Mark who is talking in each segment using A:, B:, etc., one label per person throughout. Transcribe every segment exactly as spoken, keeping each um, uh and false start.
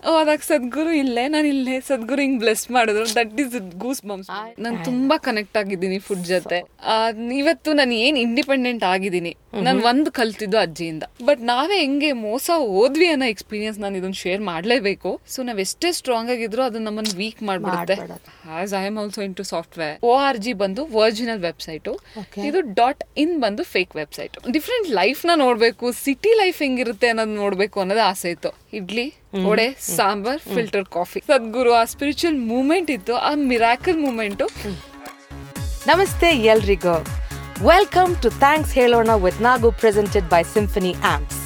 A: ಅದಾಗ ಸದ್ಗುರು ಇಲ್ಲೇ ನಾನು ಇಲ್ಲೇ ಸದ್ಗುರು ಹಿಂಗ್ ಬ್ಲೆಸ್ ಮಾಡಿದ್ರು. That is goose bumps. ನಾನು ತುಂಬಾ ಕನೆಕ್ಟ್ ಆಗಿದ್ದೀನಿ ಫುಡ್ ಜೊತೆ. ಇವತ್ತು ನಾನು ಏನ್ ಇಂಡಿಪೆಂಡೆಂಟ್ ಆಗಿದ್ದೀನಿ ನಾನು ಒಂದ್ ಕಲ್ತಿದ್ದು ಅಜ್ಜಿಯಿಂದ. ಬಟ್ ನಾವೇ ಹೆಂಗೆ ಮೋಸ ಹೋದ್ವಿ ಅನ್ನೋ ಎಕ್ಸ್ಪೀರಿಯನ್ಸ್ ನಾನು ಇದನ್ನ ಶೇರ್ ಮಾಡ್ಲೇಬೇಕು. ಸೊ ನಾವ್ ಎಷ್ಟೇ ಸ್ಟ್ರಾಂಗ್ ಆಗಿದ್ರು ಅದನ್ನ ನಮ್ಮನ್ನ ವೀಕ್ ಮಾಡ್ಬಿಡುತ್ತೆ. As I am also into software. O R G ಬಂದು ಒರಿಜಿನಲ್ ವೆಬ್ಸೈಟ್, ಇದು ಡಾಟ್ ಇನ್ ಬಂದು ಫೇಕ್ ವೆಬ್ಸೈಟ್. ಡಿಫ್ರೆಂಟ್ ಲೈಫ್ ನ ನೋಡ್ಬೇಕು, ಸಿಟಿ ಲೈಫ್ ಹೆಂಗಿರುತ್ತೆ ಅನ್ನೋದು ನೋಡ್ಬೇಕು ಅನ್ನೋದು ಆಸೆ ಇತ್ತು. Idli, vada, sambar, filter coffee. ಸದ್ಗುರು ಆ ಸ್ಪಿರಿಚುವಲ್ ಮೂಮೆಂಟ್ ಇತ್ತು, ಆ ಮಿರಾಕಲ್ ಮೂಮೆಂಟು.
B: ನಮಸ್ತೆ ಎಲ್ರಿಗೂ. ವೆಲ್ಕಮ್ ಟು ಥ್ಯಾಂಕ್ಸ್ ಹೇಳೋಣ with Nagu, presented by Symphony amps.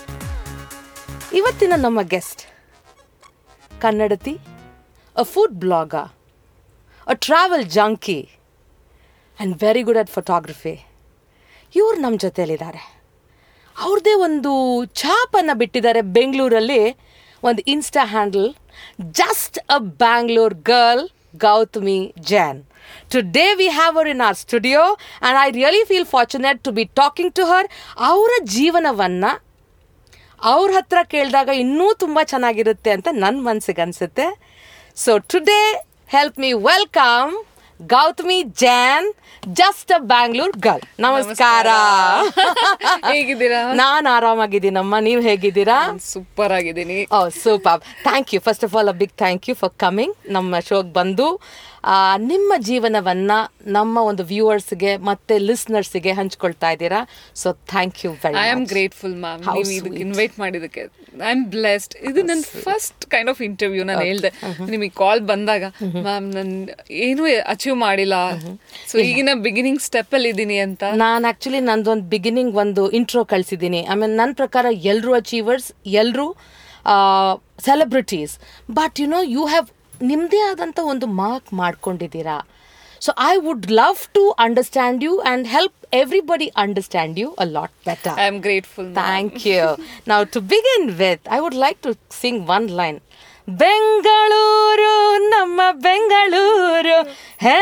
B: ಇವತ್ತಿನ ನಮ್ಮ ಗೆಸ್ಟ್ ಕನ್ನಡತಿ, a food blogger, a travel junkie and very good at photography. ಇವ್ರು ನಮ್ಮ ಜೊತೆಯಲ್ಲಿದ್ದಾರೆ. ಅವ್ರದ್ದೇ ಒಂದು ಛಾಪನ್ನು ಬಿಟ್ಟಿದ್ದಾರೆ ಬೆಂಗಳೂರಲ್ಲಿ, ಒಂದು insta handle, just a Bangalore girl, Gautami Jain. Today we have her in our studio and I really feel fortunate to be talking to her. ಅವರ ಜೀವನವನ್ನು ಅವ್ರ ಹತ್ರ ಕೇಳಿದಾಗ ಇನ್ನೂ ತುಂಬ ಚೆನ್ನಾಗಿರುತ್ತೆ ಅಂತ ನನ್ನ ಮನಸ್ಸಿಗೆ ಅನಿಸುತ್ತೆ. So today help me welcome Gautami Jain, just a Bangalore girl. ನಮಸ್ಕಾರ.
A: ಹೇಗಿದ್ದೀರಾ?
B: ನಾನು ಆರಾಮಾಗಿದ್ದೀನಮ್ಮ, ನೀವು ಹೇಗಿದ್ದೀರಾ?
A: ಸೂಪರ್ ಆಗಿದ್ದೀನಿ.
B: Oh super. Thank you. First of all a big thank you for coming. ನಮ್ಮ ಶೋಗೆ ಬಂದು ನಿಮ್ಮ ಜೀವನವನ್ನು ನಮ್ಮ ಒಂದು ವ್ಯೂವರ್ಸ್ಗೆ ಮತ್ತೆ ಲಿಸ್ನರ್ಸ್ಗೆ ಹಂಚ್ಕೊಳ್ತಾ ಇದ್ದೀರಾ. So thank you very much.
A: I am grateful ma'am, ನೀವು ಇದಕ್ಕೆ ಇನ್ವೈಟ್ ಮಾಡಿದ್ದಕ್ಕೆ. I am blessed. ಇದು ನನ್ನ ಫಸ್ಟ್ ಕೈಂಡ್ ಆಫ್ ಇಂಟರ್ವ್ಯೂ. ನಾನು ಹೇಳ್ದೆ ನಿಮಗೆ ಕಾಲ್ ಬಂದಾಗ, ಮ್ಯಾಮ್ ನಾನು ಏನೂ ಅಚೀವ್ ಮಾಡಿಲ್ಲ, ಸೊ ಈಗಿನ ಬಿಗಿನಿಂಗ್ ಸ್ಟೆಪ್ ಅಲ್ಲಿ ಇದ್ದೀನಿ ಅಂತ.
B: ನಾನು ಆಕ್ಚುಲಿ ನಂದೊಂದು ಬಿಗಿನಿಂಗ್ ಒಂದು ಇಂಟ್ರೋ ಕಳಿಸಿದ್ದೀನಿ. ಆಮೇಲೆ ನನ್ನ ಪ್ರಕಾರ ಎಲ್ಲರೂ ಅಚೀವರ್ಸ್, ಎಲ್ಲರೂ celebrities, but you know you have ನಿಮ್ಮದೇ ಆದಂಥ ಒಂದು ಮಾರ್ಕ್ ಮಾಡ್ಕೊಂಡಿದ್ದೀರಾ. So I would love to understand you and help everybody understand you a lot better.
A: I am grateful.
B: Thank you. Now to begin with I would like to sing one line. Bengaluru ನಮ್ಮ ಬೆಂಗಳೂರು ಹೇ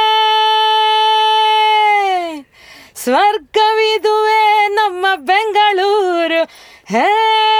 B: ಸ್ವರ್ಗವಿದುವೆ ನಮ್ಮ ಬೆಂಗಳೂರು ಹೇ,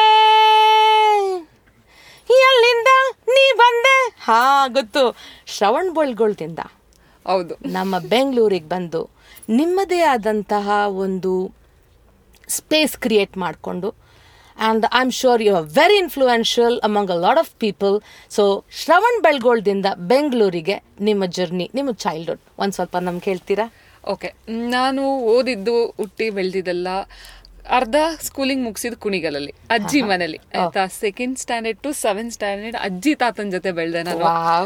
B: ಎಲ್ಲಿಂದ ನೀ ಬಂದೆ? ಹಾ ಗೊತ್ತು, ಶ್ರವಣ್ ಬೆಳಗೊಳದಿಂದ.
A: ಹೌದು,
B: ನಮ್ಮ ಬೆಂಗಳೂರಿಗೆ ಬಂದು ನಿಮ್ಮದೇ ಆದಂತಹ ಒಂದು ಸ್ಪೇಸ್ ಕ್ರಿಯೇಟ್ ಮಾಡಿಕೊಂಡು, and I am sure you are very influential among a lot of people. So ಶ್ರವಣ್ ಬೆಳಗೊಳದಿಂದ ಬೆಂಗಳೂರಿಗೆ ನಿಮ್ಮ ಜರ್ನಿ, ನಿಮ್ಮ ಚೈಲ್ಡ್ಹುಡ್ ಒಂದು ಸ್ವಲ್ಪ ನಮ್ಗೆ ಹೇಳ್ತೀರಾ?
A: ಓಕೆ. ನಾನು ಓದಿದ್ದು, ಹುಟ್ಟಿ ಬೆಳೆದಿದ್ದೆಲ್ಲ, ಅರ್ಧ ಸ್ಕೂಲಿಂಗ್ ಮುಗಿಸಿದ್ದು ಕುಣಿಗಲಲ್ಲಿ ಅಜ್ಜಿ ಮನೇಲಿ ಆಯ್ತಾ. Second standard to seventh standard ಅಜ್ಜಿ ತಾತನ ಜೊತೆ ಬೆಳೆದೆ ನಾನು.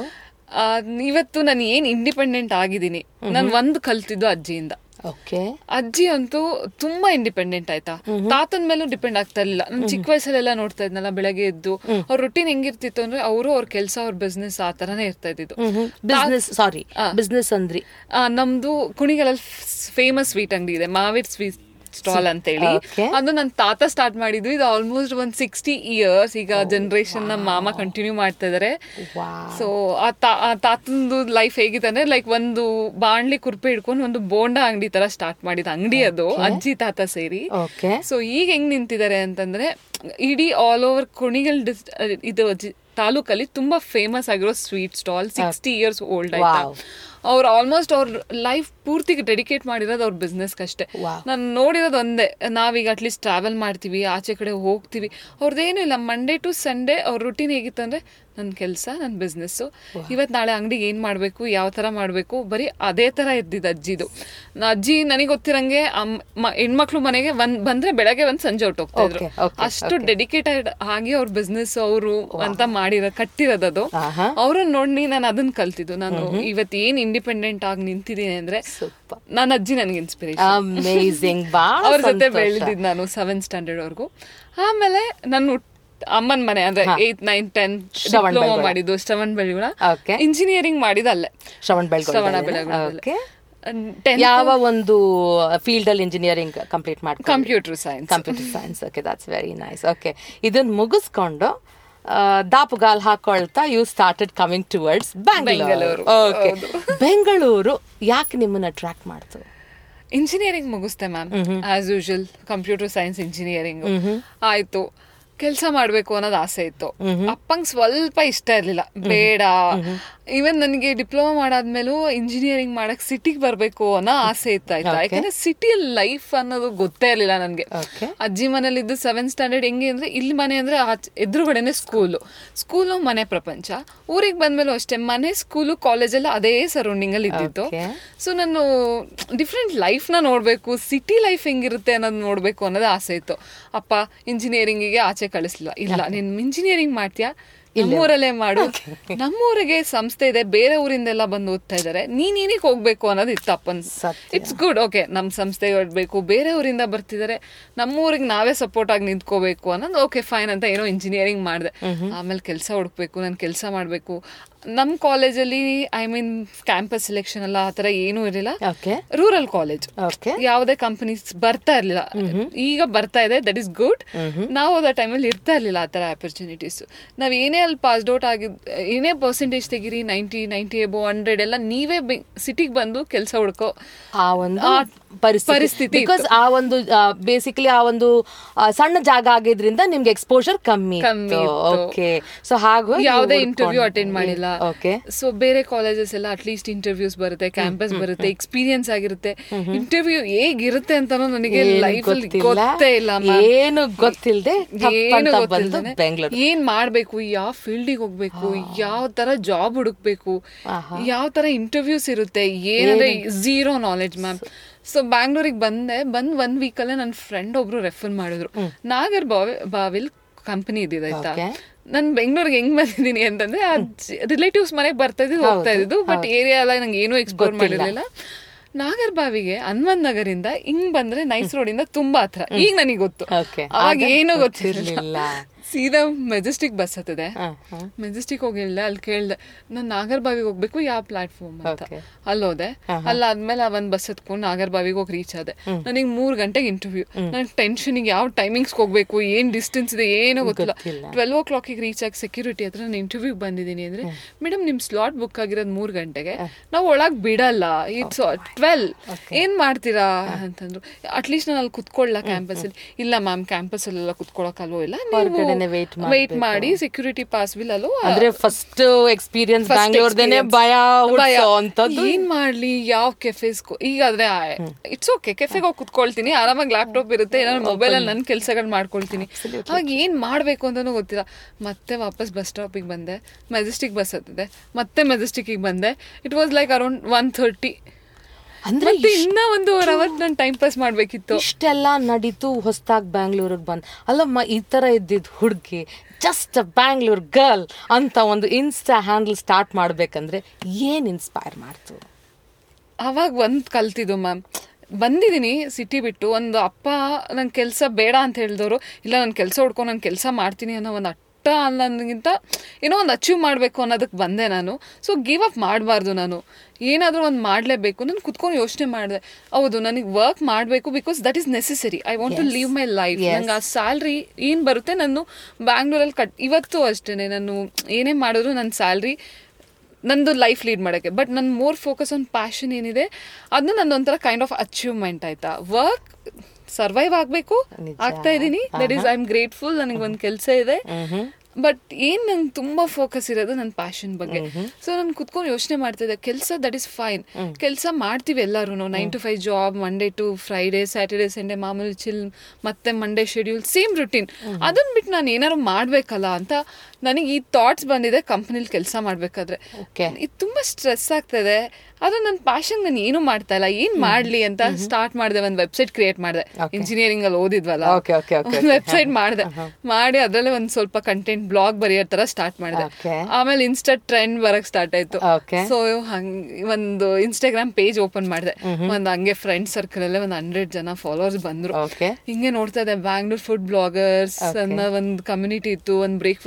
A: ಇವತ್ತು ನಾನು ಏನ್ ಇಂಡಿಪೆಂಡೆಂಟ್ ಆಗಿದ್ದೀನಿ ನಾನು ಒಂದ್ ಕಲ್ತಿದ್ದು ಅಜ್ಜಿಯಿಂದ. ಅಜ್ಜಿ ಅಂತೂ ತುಂಬಾ ಇಂಡಿಪೆಂಡೆಂಟ್ ಆಯ್ತಾ. ತಾತನ ಮೇಲೂ ಡಿಪೆಂಡ್ ಆಗ್ತಾ ಇರ್ಲಿಲ್ಲ. ನಾನು ಚಿಕ್ಕ ವಯಸ್ಸಲ್ಲೆಲ್ಲ ನೋಡ್ತಾ ಇದ್ನಲ್ಲ, ಬೆಳಗ್ಗೆ ಎದ್ದು ಅವ್ರ ರೊಟೀನ್ ಹೆಂಗಿರ್ತಿತ್ತು ಅಂದ್ರೆ ಅವರು ಅವ್ರ ಕೆಲಸ, ಅವ್ರ ಬಿಸ್ನೆಸ್ ಆ ತರಾನೇ ಇರ್ತಾ ಇದ್ದಿದ್ದು.
B: ಸಾರಿ ಬಿಸ್ನೆಸ್ ಅಂದ್ರಿ,
A: ನಮ್ದು ಕುಣಿಗಲಲ್ಲಿ ಫೇಮಸ್ ಸ್ವೀಟ್ ಅಂಗಡಿ ಇದೆ, ಮಾವೀರ್ ಸ್ವೀಟ್ ಸ್ಟಾಲ್ ಅಂತ ಹೇಳಿ. ಅದು ನನ್ನ ತಾತ ಸ್ಟಾರ್ಟ್ ಮಾಡಿದ್ದು. ಇದು ಆಲ್ಮೋಸ್ಟ್ ಒಂದ್ ಸಿಕ್ಸ್ಟಿ ಇಯರ್ಸ್ ಈಗ ಜನರೇಷನ್ ನಮ್ಮ ಮಾಮ ಕಂಟಿನ್ಯೂ ಮಾಡ್ತಾ ಇದಾರೆ. ಸೊ ಆ ತಾತಂದು ಲೈಫ್ ಹೇಗಿದೆ ಅಂದ್ರೆ, ಲೈಕ್ ಒಂದು ಬಾಣ್ಲಿ ಕುರ್ಪೆ ಹಿಡ್ಕೊಂಡು ಒಂದು ಬೋಂಡಾ ಅಂಗಡಿ ತರ ಸ್ಟಾರ್ಟ್ ಮಾಡಿದ ಅಂಗಡಿ ಅದು, ಅಜ್ಜಿ ತಾತ ಸೇರಿ. ಸೊ ಈಗ ಹೆಂಗ್ ನಿಂತಿದ್ದಾರೆ ಅಂತಂದ್ರೆ, ಇಡೀ ಆಲ್ ಓವರ್ ಕುಣಿಗಲ್ ಡಿಸ್ ಇದು ತಾಲೂಕಲ್ಲಿ ತುಂಬಾ ಫೇಮಸ್ ಆಗಿರೋ sweet stall, sixty years old ಆಯ್ತಾ. ಅವ್ರು ಆಲ್ಮೋಸ್ಟ್ ಅವ್ರ ಲೈಫ್ ಪೂರ್ತಿ ಡೆಡಿಕೇಟ್ ಮಾಡಿರೋದು ಅವ್ರ ಬಿಸ್ನೆಸ್ಗಷ್ಟೇ. ನಾನು ನೋಡಿರೋದು ಒಂದೇ, ನಾವೀಗ ಅಟ್ಲೀಸ್ಟ್ ಟ್ರಾವೆಲ್ ಮಾಡ್ತೀವಿ, ಆಚೆ ಕಡೆ ಹೋಗ್ತೀವಿ, ಅವ್ರದ್ದೇನು ಇಲ್ಲ. ಮಂಡೇ ಟು ಸಂಡೇ ಅವ್ರ ರುಟೀನ್ ಹೇಗಿತ್ತು ಅಂದ್ರೆ, ನನ್ನ ಕೆಲಸ, ನನ್ನ ಬಿಸ್ನೆಸ್ಸು, ಇವತ್ತು ನಾಳೆ ಅಂಗಡಿಗೆ ಏನು ಮಾಡಬೇಕು, ಯಾವ ಥರ ಮಾಡಬೇಕು, ಬರೀ ಅದೇ ಥರ ಇದ್ದಿದ್ದು ಅಜ್ಜಿದು. ಅಜ್ಜಿ ನನಗೆ ಗೊತ್ತಿರಂಗೆ ಹೆಣ್ಮಕ್ಳು ಮನೆಗೆ ಒಂದ್ ಬಂದ್ರೆ ಬೆಳಗ್ಗೆ ಒಂದು ಸಂಜೆ ಹೊಟ್ಟು ಹೋಗ್ತಾ ಇದ್ರು. ಅಷ್ಟು ಡೆಡಿಕೇಟೆಡ್ ಆಗಿ ಅವ್ರ ಬಿಸ್ನೆಸ್ ಅವರು ಅಂತ ಮಾಡಿರೋ ಕಟ್ಟಿರೋದದು. ಅವ್ರನ್ನ ನೋಡಿ ನಾನು ಅದನ್ನ ಕಲ್ತಿದ್ದು. ನಾನು ಇವತ್ತು ಏನ್ ಇಂಡಿಪೆಂಡೆಂಟ್ ಆಗಿ ನಿಂತಿದ್ದೀನಿ ಅಂದ್ರೆ ನನ್ನ ಅಜ್ಜಿ ನನಗೆ ಇನ್ಸ್ಪಿರೇಷನ್. ಅವ್ರ ಜೊತೆ ಬೆಳೆದಿದ್ದು ನಾನು ಸೆವೆಂತ್ ಸ್ಟ್ಯಾಂಡರ್ಡ್ ವರ್ಗು. ಆಮೇಲೆ ನಾನು ಅಮ್ಮನ ಮನೆ ಅಂದ್ರೆ ಏತ್ ನೈನ್ ಟೆನ್ ಡಿಪ್ಲೊಮಾ ಮಾಡಿದ್ದು ಶ್ರವಣ್ ಬೆಳಗೊಳ. ಇಂಜಿನಿಯರಿಂಗ್ ಮಾಡಿದ ಅಲ್ಲೇ ಶ್ರವಣ ಬೆಳಗೊಳ.
B: ಯಾವ ಒಂದು ಫೀಲ್ಡ್ ಅಲ್ಲಿ ಇಂಜಿನಿಯರಿಂಗ್ ಕಂಪ್ಲೀಟ್ ಮಾಡಿ?
A: Computer science.
B: Computer science. Okay, that's very nice. Okay, ಇದನ್ನ ಮುಗಿಸ್ಕೊಂಡು ದಾಪುಗಾಲ್ ಹಾಕೊಳ್ತಾ you started coming towards Bangalore. Okay, Bengaluru ಯಾಕೆ ನಿಮ್ಮನ್ನ ಅಟ್ರಾಕ್ಟ್ ಮಾಡ್ತು?
A: ಇಂಜಿನಿಯರಿಂಗ್ ಮುಗಿಸ್ತೆ ma'am, as usual computer science engineering ಆಯ್ತು. ಕೆಲಸ ಮಾಡ್ಬೇಕು ಅನ್ನೋದು ಆಸೆ ಇತ್ತು. ಅಪ್ಪಂಗೆ ಸ್ವಲ್ಪ ಇಷ್ಟ ಇರ್ಲಿಲ್ಲ, ಬೇಡ. ಈವನ್ ನನಗೆ ಡಿಪ್ಲೊಮಾ ಮಾಡಾದ್ಮೇಲೂ ಇಂಜಿನಿಯರಿಂಗ್ ಮಾಡಕ್ ಸಿಟಿಗೆ ಬರ್ಬೇಕು ಅನ್ನೋ ಆಸೆ ಇತ್ತು ಆಯ್ತಾ. ಯಾಕಂದ್ರೆ ಸಿಟಿಯಲ್ಲಿ ಲೈಫ್ ಅನ್ನೋದು ಗೊತ್ತೇ ಇರ್ಲಿಲ್ಲ ನನ್ಗೆ. ಅಜ್ಜಿ ಮನೇಲಿ ಇದ್ದು ಸೆವೆಂತ್ ಸ್ಟ್ಯಾಂಡರ್ಡ್ ಹೆಂಗೆ ಅಂದ್ರೆ ಇಲ್ಲಿ ಮನೆ ಅಂದ್ರೆ ಎದುರುಗಡೆನೆ ಸ್ಕೂಲು, ಸ್ಕೂಲು ಮನೆ ಪ್ರಪಂಚ. ಊರಿಗೆ ಬಂದ್ಮೇಲೂ ಅಷ್ಟೇ ಮನೆ ಸ್ಕೂಲು ಕಾಲೇಜೆಲ್ಲ ಅದೇ ಸರೌಂಡಿಂಗ್ ಅಲ್ಲಿ ಇದ್ದಿತ್ತು. ಸೊ ನಾನು ಡಿಫ್ರೆಂಟ್ ಲೈಫ್ ನ ನೋಡ್ಬೇಕು, ಸಿಟಿ ಲೈಫ್ ಹೆಂಗಿರುತ್ತೆ ಅನ್ನೋದು ನೋಡ್ಬೇಕು ಅನ್ನೋದು ಆಸೆ ಇತ್ತು. ಅಪ್ಪ ಇಂಜಿನಿಯರಿಂಗಿಗೆ ಆಚೆ ಕಳಿಸ್ಲಿಲ್ಲ. ಇಲ್ಲ, ನೀನ್ ಇಂಜಿನಿಯರಿಂಗ್ ಮಾಡ್ತೀಯಾ, ನಮ್ಮೂರಲ್ಲೇ ಮಾಡು, ನಮ್ಮೂರಿಗೆ ಸಂಸ್ಥೆ ಇದೆ, ಬೇರೆ ಊರಿಂದೆಲ್ಲ ಬಂದು ಓದ್ತಾ ಇದಾರೆ, ನೀನ್ ಏನಕ್ಕೆ ಹೋಗ್ಬೇಕು ಅನ್ನೋದು ಇತ್ತು ಅಪ್ಪನ್. ಇಟ್ಸ್ ಗುಡ್, ಓಕೆ ನಮ್ ಸಂಸ್ಥೆಗೆ ಹೊಡ್ಬೇಕು, ಬೇರೆ ಊರಿಂದ ಬರ್ತಿದಾರೆ, ನಮ್ಮೂರಿಗೆ ನಾವೇ ಸಪೋರ್ಟ್ ಆಗಿ ನಿಂತ್ಕೋಬೇಕು ಅನ್ನೋದು ಓಕೆ ಫೈನ್ ಅಂತ ಏನೋ ಇಂಜಿನಿಯರಿಂಗ್ ಮಾಡಿದೆ. ಆಮೇಲೆ ಕೆಲಸ ಹುಡುಕ್ಬೇಕು, ನಾನು ಕೆಲಸ ಮಾಡ್ಬೇಕು. ನಮ್ ಕಾಲೇಜಲ್ಲಿ ಐ ಮೀನ್ ಕ್ಯಾಂಪಸ್ ಸೆಲೆಕ್ಷನ್ ಎಲ್ಲ ಆತರ ಏನೂ ಇರಲಿಲ್ಲ. ರೂರಲ್ ಕಾಲೇಜ್, ಯಾವುದೇ ಕಂಪನೀಸ್ ಬರ್ತಾ ಇರ್ಲಿಲ್ಲ. ಈಗ ಬರ್ತಾ ಇದೆ, ದಟ್ ಇಸ್ ಗುಡ್. ನಾವು ಅದ ಟೈಮಲ್ಲಿ ಇರ್ತಾ ಇರ್ಲಿಲ್ಲ ಆತರ ಆಪರ್ಚುನಿಟೀಸ್. ನಾವ್ ಏನೇ ಅಲ್ಲಿ ಪಾಸ್ ಔಟ್ ಆಗಿದ್, ಏನೇ ಪರ್ಸೆಂಟೇಜ್ ತೆಗಿರಿ, ನೈಂಟಿ ನೈಂಟಿ ಎಬೋ ಹಂಡ್ರೆಡ್ ಎಲ್ಲ ನೀವೇ ಸಿಟಿಗೆ ಬಂದು ಕೆಲಸ ಹುಡ್ಕೋ
B: ಆ ಒಂದು ಪರಿಸ್ಥಿತಿ. ಬಿಕಾಸ್ ಆ ಒಂದು ಬೇಸಿಕಲಿ ಆ ಒಂದು ಸಣ್ಣ ಜಾಗ ಆಗಿದ್ರಿಂದ ನಿಮ್ಗೆ ಎಕ್ಸ್ಪೋಜರ್ ಕಮ್ಮಿ. ಓಕೆ, ಸೊ ಹಾಗೆ
A: ಯಾವುದೇ ಇಂಟರ್ವ್ಯೂ ಅಟೆಂಡ್ ಮಾಡಿಲ್ಲ. ಸೊ ಬೇರೆ ಕಾಲೇಜಸ್ ಎಲ್ಲ ಅಟ್ಲೀಸ್ಟ್ ಇಂಟರ್ವ್ಯೂಸ್ ಬರುತ್ತೆ, ಕ್ಯಾಂಪಸ್ ಬರುತ್ತೆ, ಎಕ್ಸ್ಪೀರಿಯನ್ಸ್ ಆಗಿರುತ್ತೆ. ಇಂಟರ್ವ್ಯೂ ಹೇಗಿರುತ್ತೆ ಅಂತಾನು ನನಗೆ ಲೈಫ್ ಅಲ್ಲಿ ಗೊತ್ತೇ ಇಲ್ಲ,
B: ಏನು ಗೊತ್ತಿಲ್ಲದೆ
A: ಏನು ಗೊತ್ತಿಲ್ಲದೆ ಬೆಂಗಳೂರು ಏನ್ ಮಾಡ್ಬೇಕು, ಯಾವ ಫೀಲ್ಡಿಗೆ ಹೋಗ್ಬೇಕು, ಯಾವ ತರ ಜಾಬ್ ಹುಡುಕ್ಬೇಕು, ಯಾವ ತರ ಇಂಟರ್ವ್ಯೂಸ್ ಇರುತ್ತೆ, ಏನಂದ್ರೆ ಝೀರೋ ನಾಲೆಡ್ಜ್ ಮ್ಯಾಮ್. ಸೊ ಬ್ಯಾಂಗ್ಳೂರಿಗೆ ಬಂದೆ. ಬಂದ್ ಒಂದ್ ವೀಕಲ್ಲೇ ನನ್ನ ಫ್ರೆಂಡ್ ಒಬ್ರು ರೆಫರ್ ಮಾಡಿದ್ರು. ನಾಗರ್ ಬಾವಿ ಬಾವಿಲ್ ಕಂಪನಿ ಇದ್ದಿದ್ದು ಆಯ್ತಾ. ನಾನು ಬೆಂಗಳೂರಿಗೆ ಹೆಂಗ್ ಬಂದಿದ್ದೀನಿ ಅಂತಂದ್ರೆ ರಿಲೇಟಿವ್ಸ್ ಮನೆಗೆ ಬರ್ತಾ ಇದ್ದು ಹೋಗ್ತಾ ಇದ್ದು, ಬಟ್ ಏರಿಯಾ ಎಲ್ಲ ನಂಗೆ ಏನೂ ಎಕ್ಸ್ಪ್ಲೋರ್ ಮಾಡಿರ್ಲಿಲ್ಲ. ನಾಗರ್ ಬಾವಿಗೆ ಹನುಮಂತ್ ನಗರಿಂದ ಹಿಂಗ್ ಬಂದ್ರೆ ನೈಸ್ ರೋಡ್ ಇಂದ ತುಂಬಾ ಹತ್ರ. ಈಗ ನನಗೆ ಗೊತ್ತು, ಆಗ ಏನೂ ಗೊತ್ತಿರಲಿಲ್ಲ. ಸೀದಾ ಮೆಜೆಸ್ಟಿಕ್ ಬಸ್ ಹತ್ತದೆ. ಮೆಜೆಸ್ಟಿಕ್ ಹೋಗಿಲ್ದೆ, ಅಲ್ಲಿ ಕೇಳ್ದೆ ನಾನು ನಾಗರ್ ಬಾವಿಗೆ ಹೋಗ್ಬೇಕು, ಯಾವ ಪ್ಲಾಟ್ಫಾರ್ಮ್ ಅಂತ. ಅಲ್ಲೋದೆ, ಅಲ್ಲಾದ್ಮೇಲೆ ಒಂದ್ ಬಸ್ ಹತ್ಕೊಂಡು ನಾಗರ್ ಬಾವಿಗೆ ಹೋಗಿ ರೀಚ್ ಆದೆ. ನನಗೆ ಮೂರ್ ಗಂಟೆಗೆ ಇಂಟರ್ವ್ಯೂ. ನನ್ ಟೆನ್ಷನ್ಗೆ ಯಾವ ಟೈಮಿಂಗ್ಸ್ ಹೋಗ್ಬೇಕು, ಏನ್ ಡಿಸ್ಟೆನ್ಸ್ ಇದೆ ಏನೋ ಗೊತ್ತಿಲ್ಲ. ಟ್ವೆಲ್ವ್ ಓ ಕ್ಲಾಕಿಗೆ ರೀಚ್ ಆಗಿ ಸೆಕ್ಯೂರಿಟಿ ಹತ್ರ ನಾನು ಇಂಟರ್ವ್ಯೂಗೆ ಬಂದಿದ್ದೀನಿ ಅಂದ್ರೆ, ಮೇಡಮ್ ನಿಮ್ ಸ್ಲಾಟ್ ಬುಕ್ ಆಗಿರೋದು ಮೂರ್ ಗಂಟೆಗೆ, ನಾವು ಒಳಗ್ ಬಿಡಲ್ಲ, ಇಟ್ಸ್ ಟ್ವೆಲ್, ಏನ್ ಮಾಡ್ತೀರಾ ಅಂತಂದ್ರು. ಅಟ್ಲೀಸ್ಟ್ ನಾನು ಅಲ್ಲಿ ಕುತ್ಕೊಳ್ಳ ಕ್ಯಾಂಪಸ್ ಅಲ್ಲಿ. ಇಲ್ಲ ಮ್ಯಾಮ್, ಕ್ಯಾಂಪಸ್ ಅಲ್ಲೆಲ್ಲ ಕುತ್ಕೊಳ್ಳೋಕಲ್ವೋ ಇಲ್ಲ, ವೇಟ್ ಮಾಡಿ ಸೆಕ್ಯೂರಿಟಿ ಪಾಸ್ ಬಿಲ್ ಅಲ್ಲೂ.
B: ಅಂದ್ರೆ ಫಸ್ಟ್ ಎಕ್ಸ್ಪೀರಿಯನ್ಸ್ ಬ್ಯಾಂಗ್ಳೂರ್ದೇನೆ ಭಯ ಭಯ ಅಂತದ್ದು.
A: ಏನ್ ಮಾಡ್ಲಿ, ಯಾವ ಕೆಫೆಸ್, ಈಗಾದ್ರೆ ಇಟ್ಸ್ ಓಕೆ ಕೆಫೆಗೆ ಹೋಗಿ ಕುತ್ಕೊಳ್ತೀನಿ, ಆರಾಮಾಗಿ ಲ್ಯಾಪ್ಟಾಪ್ ಇರುತ್ತೆ, ಏನಾದ್ರು ಮೊಬೈಲ್ ಅಲ್ಲಿ ನನ್ನ ಕೆಲಸಗಳು ಮಾಡ್ಕೊಳ್ತೀನಿ. ಅವಾಗ ಏನ್ ಮಾಡ್ಬೇಕು ಅಂತಾನು ಗೊತ್ತಿಲ್ಲ. ಮತ್ತೆ ವಾಪಸ್ ಬಸ್ ಸ್ಟಾಪಿಗೆ ಬಂದೆ, ಮೆಜೆಸ್ಟಿಕ್ ಬಸ್ ಹತ್ತಿದೆ, ಮತ್ತೆ ಮೆಜೆಸ್ಟಿಕ್ಗೆ ಬಂದೆ. It was like around one thirty. ಅಂದ್ರೆ ಇನ್ನ ಒಂದು ಅವರ್ ನಾನು ಟೈಮ್ ಪಾಸ್ ಮಾಡ್ಬೇಕಿತ್ತು.
B: ಇಷ್ಟೆಲ್ಲ ನಡೀತು, ಹೊಸದಾಗಿ ಬ್ಯಾಂಗ್ಳೂರಿಗೆ ಬಂದ್ ಅಲ್ಲಮ್ಮ ಈ ತರ ಇದ್ದಿದ್ ಹುಡುಗಿ, ಜಸ್ಟ್ ಬ್ಯಾಂಗ್ಳೂರ್ ಗರ್ಲ್ ಅಂತ ಒಂದು ಇನ್ಸ್ಟಾ ಹ್ಯಾಂಡಲ್ ಸ್ಟಾರ್ಟ್ ಮಾಡ್ಬೇಕಂದ್ರೆ ಏನ್ ಇನ್ಸ್ಪೈರ್ ಮಾಡ್ತು?
A: ಅವಾಗ ಒಂದ್ ಕಲ್ತಿದ್ದು ಮ್ಯಾಮ್. ಬಂದಿದ್ದೀನಿ ಸಿಟಿ ಬಿಟ್ಟು. ಒಂದು ಅಪ್ಪ ನನ್ ಕೆಲಸ ಬೇಡ ಅಂತ ಹೇಳಿದವರು, ಇಲ್ಲ ನನ್ ಕೆಲಸ ಹುಡ್ಕೊಂಡು ನಾನು ಕೆಲಸ ಮಾಡ್ತೀನಿ ಅನ್ನೋ ಒಂದು ಅನ್ನೋದಕ್ಕಿಂತ ಏನೋ ಒಂದು ಅಚೀವ್ ಮಾಡಬೇಕು ಅನ್ನೋದಕ್ಕೆ ಬಂದೆ ನಾನು. ಸೊ ಗಿವ್ ಅಪ್ ಮಾಡಬಾರ್ದು, ನಾನು ಏನಾದರೂ ಒಂದು ಮಾಡಲೇಬೇಕು. ನಾನು ಕುತ್ಕೊಂಡು ಯೋಚನೆ ಮಾಡಿದೆ, ಹೌದು ನನಗೆ ವರ್ಕ್ ಮಾಡಬೇಕು, because that is necessary. I want to leave my life. ನಂಗೆ ಆ ಸ್ಯಾಲ್ರಿ ಏನು ಬರುತ್ತೆ ನಾನು ಬ್ಯಾಂಗ್ಳೂರಲ್ಲಿ ಕಟ್, ಇವತ್ತು ಅಷ್ಟೇ ನಾನು ಏನೇ ಮಾಡಿದ್ರು ನನ್ನ ಸ್ಯಾಲ್ರಿ ನಂದು ಲೈಫ್ ಲೀಡ್ ಮಾಡೋಕ್ಕೆ. ಬಟ್ ನನ್ನ ಮೋರ್ ಫೋಕಸ್ ಆನ್ ಪ್ಯಾಷನ್ ಏನಿದೆ ಅದನ್ನ ನಂದೊಂಥರ ಕೈಂಡ್ ಆಫ್ ಅಚೀವ್ಮೆಂಟ್ ಆಯ್ತಾ. ವರ್ಕ್ ಸರ್ವೈವ್ ಆಗಬೇಕು, ಆಗ್ತಾ ಇದ್ದೀನಿ, that is I am grateful. ನನಗೆ ಒಂದು ಕೆಲಸ ಇದೆ, ಬಟ್ ಏನ್ ನಂಗೆ ತುಂಬಾ ಫೋಕಸ್ ಇರೋದು ನನ್ನ ಪ್ಯಾಷನ್ ಬಗ್ಗೆ. ಸೊ ನಾನು ಕುತ್ಕೊಂಡು ಯೋಚನೆ ಮಾಡ್ತಿದ್ದೆ, ಕೆಲಸ ದಟ್ ಇಸ್ ಫೈನ್, ಕೆಲಸ ಮಾಡ್ತೀವಿ ಎಲ್ಲರೂ, nine to five job, Monday to Friday, Saturday Sunday ಮಾಮೂಲಿ ಚಿಲ್, ಮತ್ತೆ ಮಂಡೇ ಶೆಡ್ಯೂಲ್, ಸೇಮ್ ರುಟೀನ್. ಅದನ್ನ ಬಿಟ್ಟು ನಾನು ಏನಾದ್ರು ಮಾಡ್ಬೇಕಲ್ಲ ಅಂತ ನನಗೆ ಈ ಥಾಟ್ಸ್ ಬಂದಿದೆ. ಕಂಪ್ನಿಲಿ ಕೆಲಸ ಮಾಡ್ಬೇಕಾದ್ರೆ ಇದು ತುಂಬಾ ಸ್ಟ್ರೆಸ್ ಆಗ್ತದೆ, ಅದು ನನ್ನ ಪ್ಯಾಷನ್ ನಾನು ಏನು ಮಾಡ್ತಾ ಇಲ್ಲ, ಏನ್ ಮಾಡ್ಲಿ ಅಂತ ಸ್ಟಾರ್ಟ್ ಮಾಡಿದೆ. ಒಂದು ವೆಬ್ಸೈಟ್ ಕ್ರಿಯೇಟ್ ಮಾಡಿದೆ, ಇಂಜಿನಿಯರಿಂಗ್ ಅಲ್ಲಿ ಓದಿದ್ವಲ್ಲ, ಒಂದು ವೆಬ್ಸೈಟ್ ಮಾಡಿದೆ. ಮಾಡಿ ಅದ್ರಲ್ಲೇ ಒಂದ್ ಸ್ವಲ್ಪ ಕಂಟೆಂಟ್ ಬ್ಲಾಗ್ ಬರೆಯೋ ತರ ಸ್ಟಾರ್ಟ್ ಮಾಡಿದೆ. ಆಮೇಲೆ ಇನ್ಸ್ಟಾ ಟ್ರೆಂಡ್ ಬರಕ್ ಸ್ಟಾರ್ಟ್ ಆಯ್ತು. ಸೊ ಹಂಗ ಒಂದು ಇನ್ಸ್ಟಾಗ್ರಾಮ್ ಪೇಜ್ ಓಪನ್ ಮಾಡಿದೆ. ಒಂದ್ ಹಂಗೆ ಫ್ರೆಂಡ್ ಸರ್ಕಲ್ ಅಲ್ಲೇ ಒಂದ್ ಹಂಡ್ರೆಡ್ ಜನ ಫಾಲೋವರ್ಸ್ ಬಂದ್ರು. ಹಿಂಗೆ ನೋಡ್ತಾ ಇದ್ದೆ, ಬ್ಯಾಂಗ್ಳೂರ್ ಫುಡ್ ಬ್ಲಾಗರ್ಸ್ ಅನ್ನೋ ಒಂದ್ ಕಮ್ಯುನಿಟಿ ಇತ್ತು, ಒಂದ್ ಬ್ರೇಕ್ಫಾಸ್ಟ್ ಕ್ಲಬ್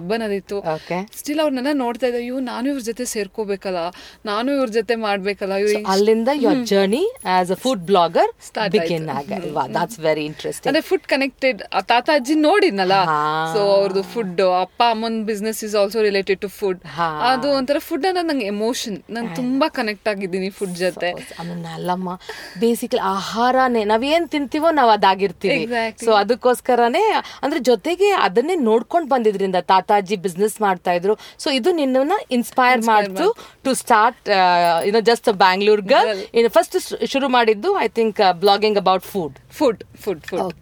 A: ಅರ್ಬನ್ ಅದಿತ್ತು. ಸ್ಟಿಲ್ ಅವ್ರನ್ನೆಲ್ಲ ನೋಡ್ತಾ ಇದ್ದೆ, ಇವ್ ನಾನು ಇವ್ರ ಜೊತೆ ಸೇರ್ಕೋಬೇಕಲ್ಲ, ನಾನು ಇವ್ರ ಜೊತೆ ಮಾಡ್ಬೇಕಲ್ಲ.
B: ಅಲ್ಲಿಂದ your journey as a food blogger begin ಆಗಲ್ವಾ? That's very interesting.
A: ಅಂದ್ರೆ ಫುಡ್ ಕನೆಕ್ಟೆಡ್. ತಾತ ಅಜ್ಜಿ ನೋಡಿದ್ನಲ್ಲ, ಸೊ ಅವ್ರದ್ದು ಫುಡ್, ಅಪ್ಪ ಅಮ್ಮನ business is also related to food. ಅದು ಒಂಥರ ಫುಡ್ ಅನ್ನೋದು ನಂಗೆ ಎಮೋಷನ್, ನಾನು ತುಂಬಾ ಕನೆಕ್ಟ್ ಆಗಿದ್ದೀನಿ ಫುಡ್ ಜೊತೆ.
B: ಅಲ್ಲಮ್ಮ, ಬೇಸಿಕಲಿ ಆಹಾರನೇ ನಾವೇನ್ ತಿಂತೀವೋ ನಾವ್ ಅದಾಗಿರ್ತೀವಿ. ಸೊ ಅದಕ್ಕೋಸ್ಕರನೇ ಅಂದ್ರೆ ಜೊತೆಗೆ ಅದನ್ನೇ ನೋಡ್ಕೊಂಡ್ ಬಂದಿದ್ರಿಂದ ತಾತಾಜಿ ಬಿಸ್ನೆಸ್ ಮಾಡ್ತಾ ಇದ್ರು. ಸೊ ಇದು ನಿನ್ನ ಇನ್ಸ್ಪೈರ್ ಮಾಡ್ತು to start you know just Bangalore girl. First ಶುರು ಮಾಡಿದ್ದು I think blogging about food
A: food food food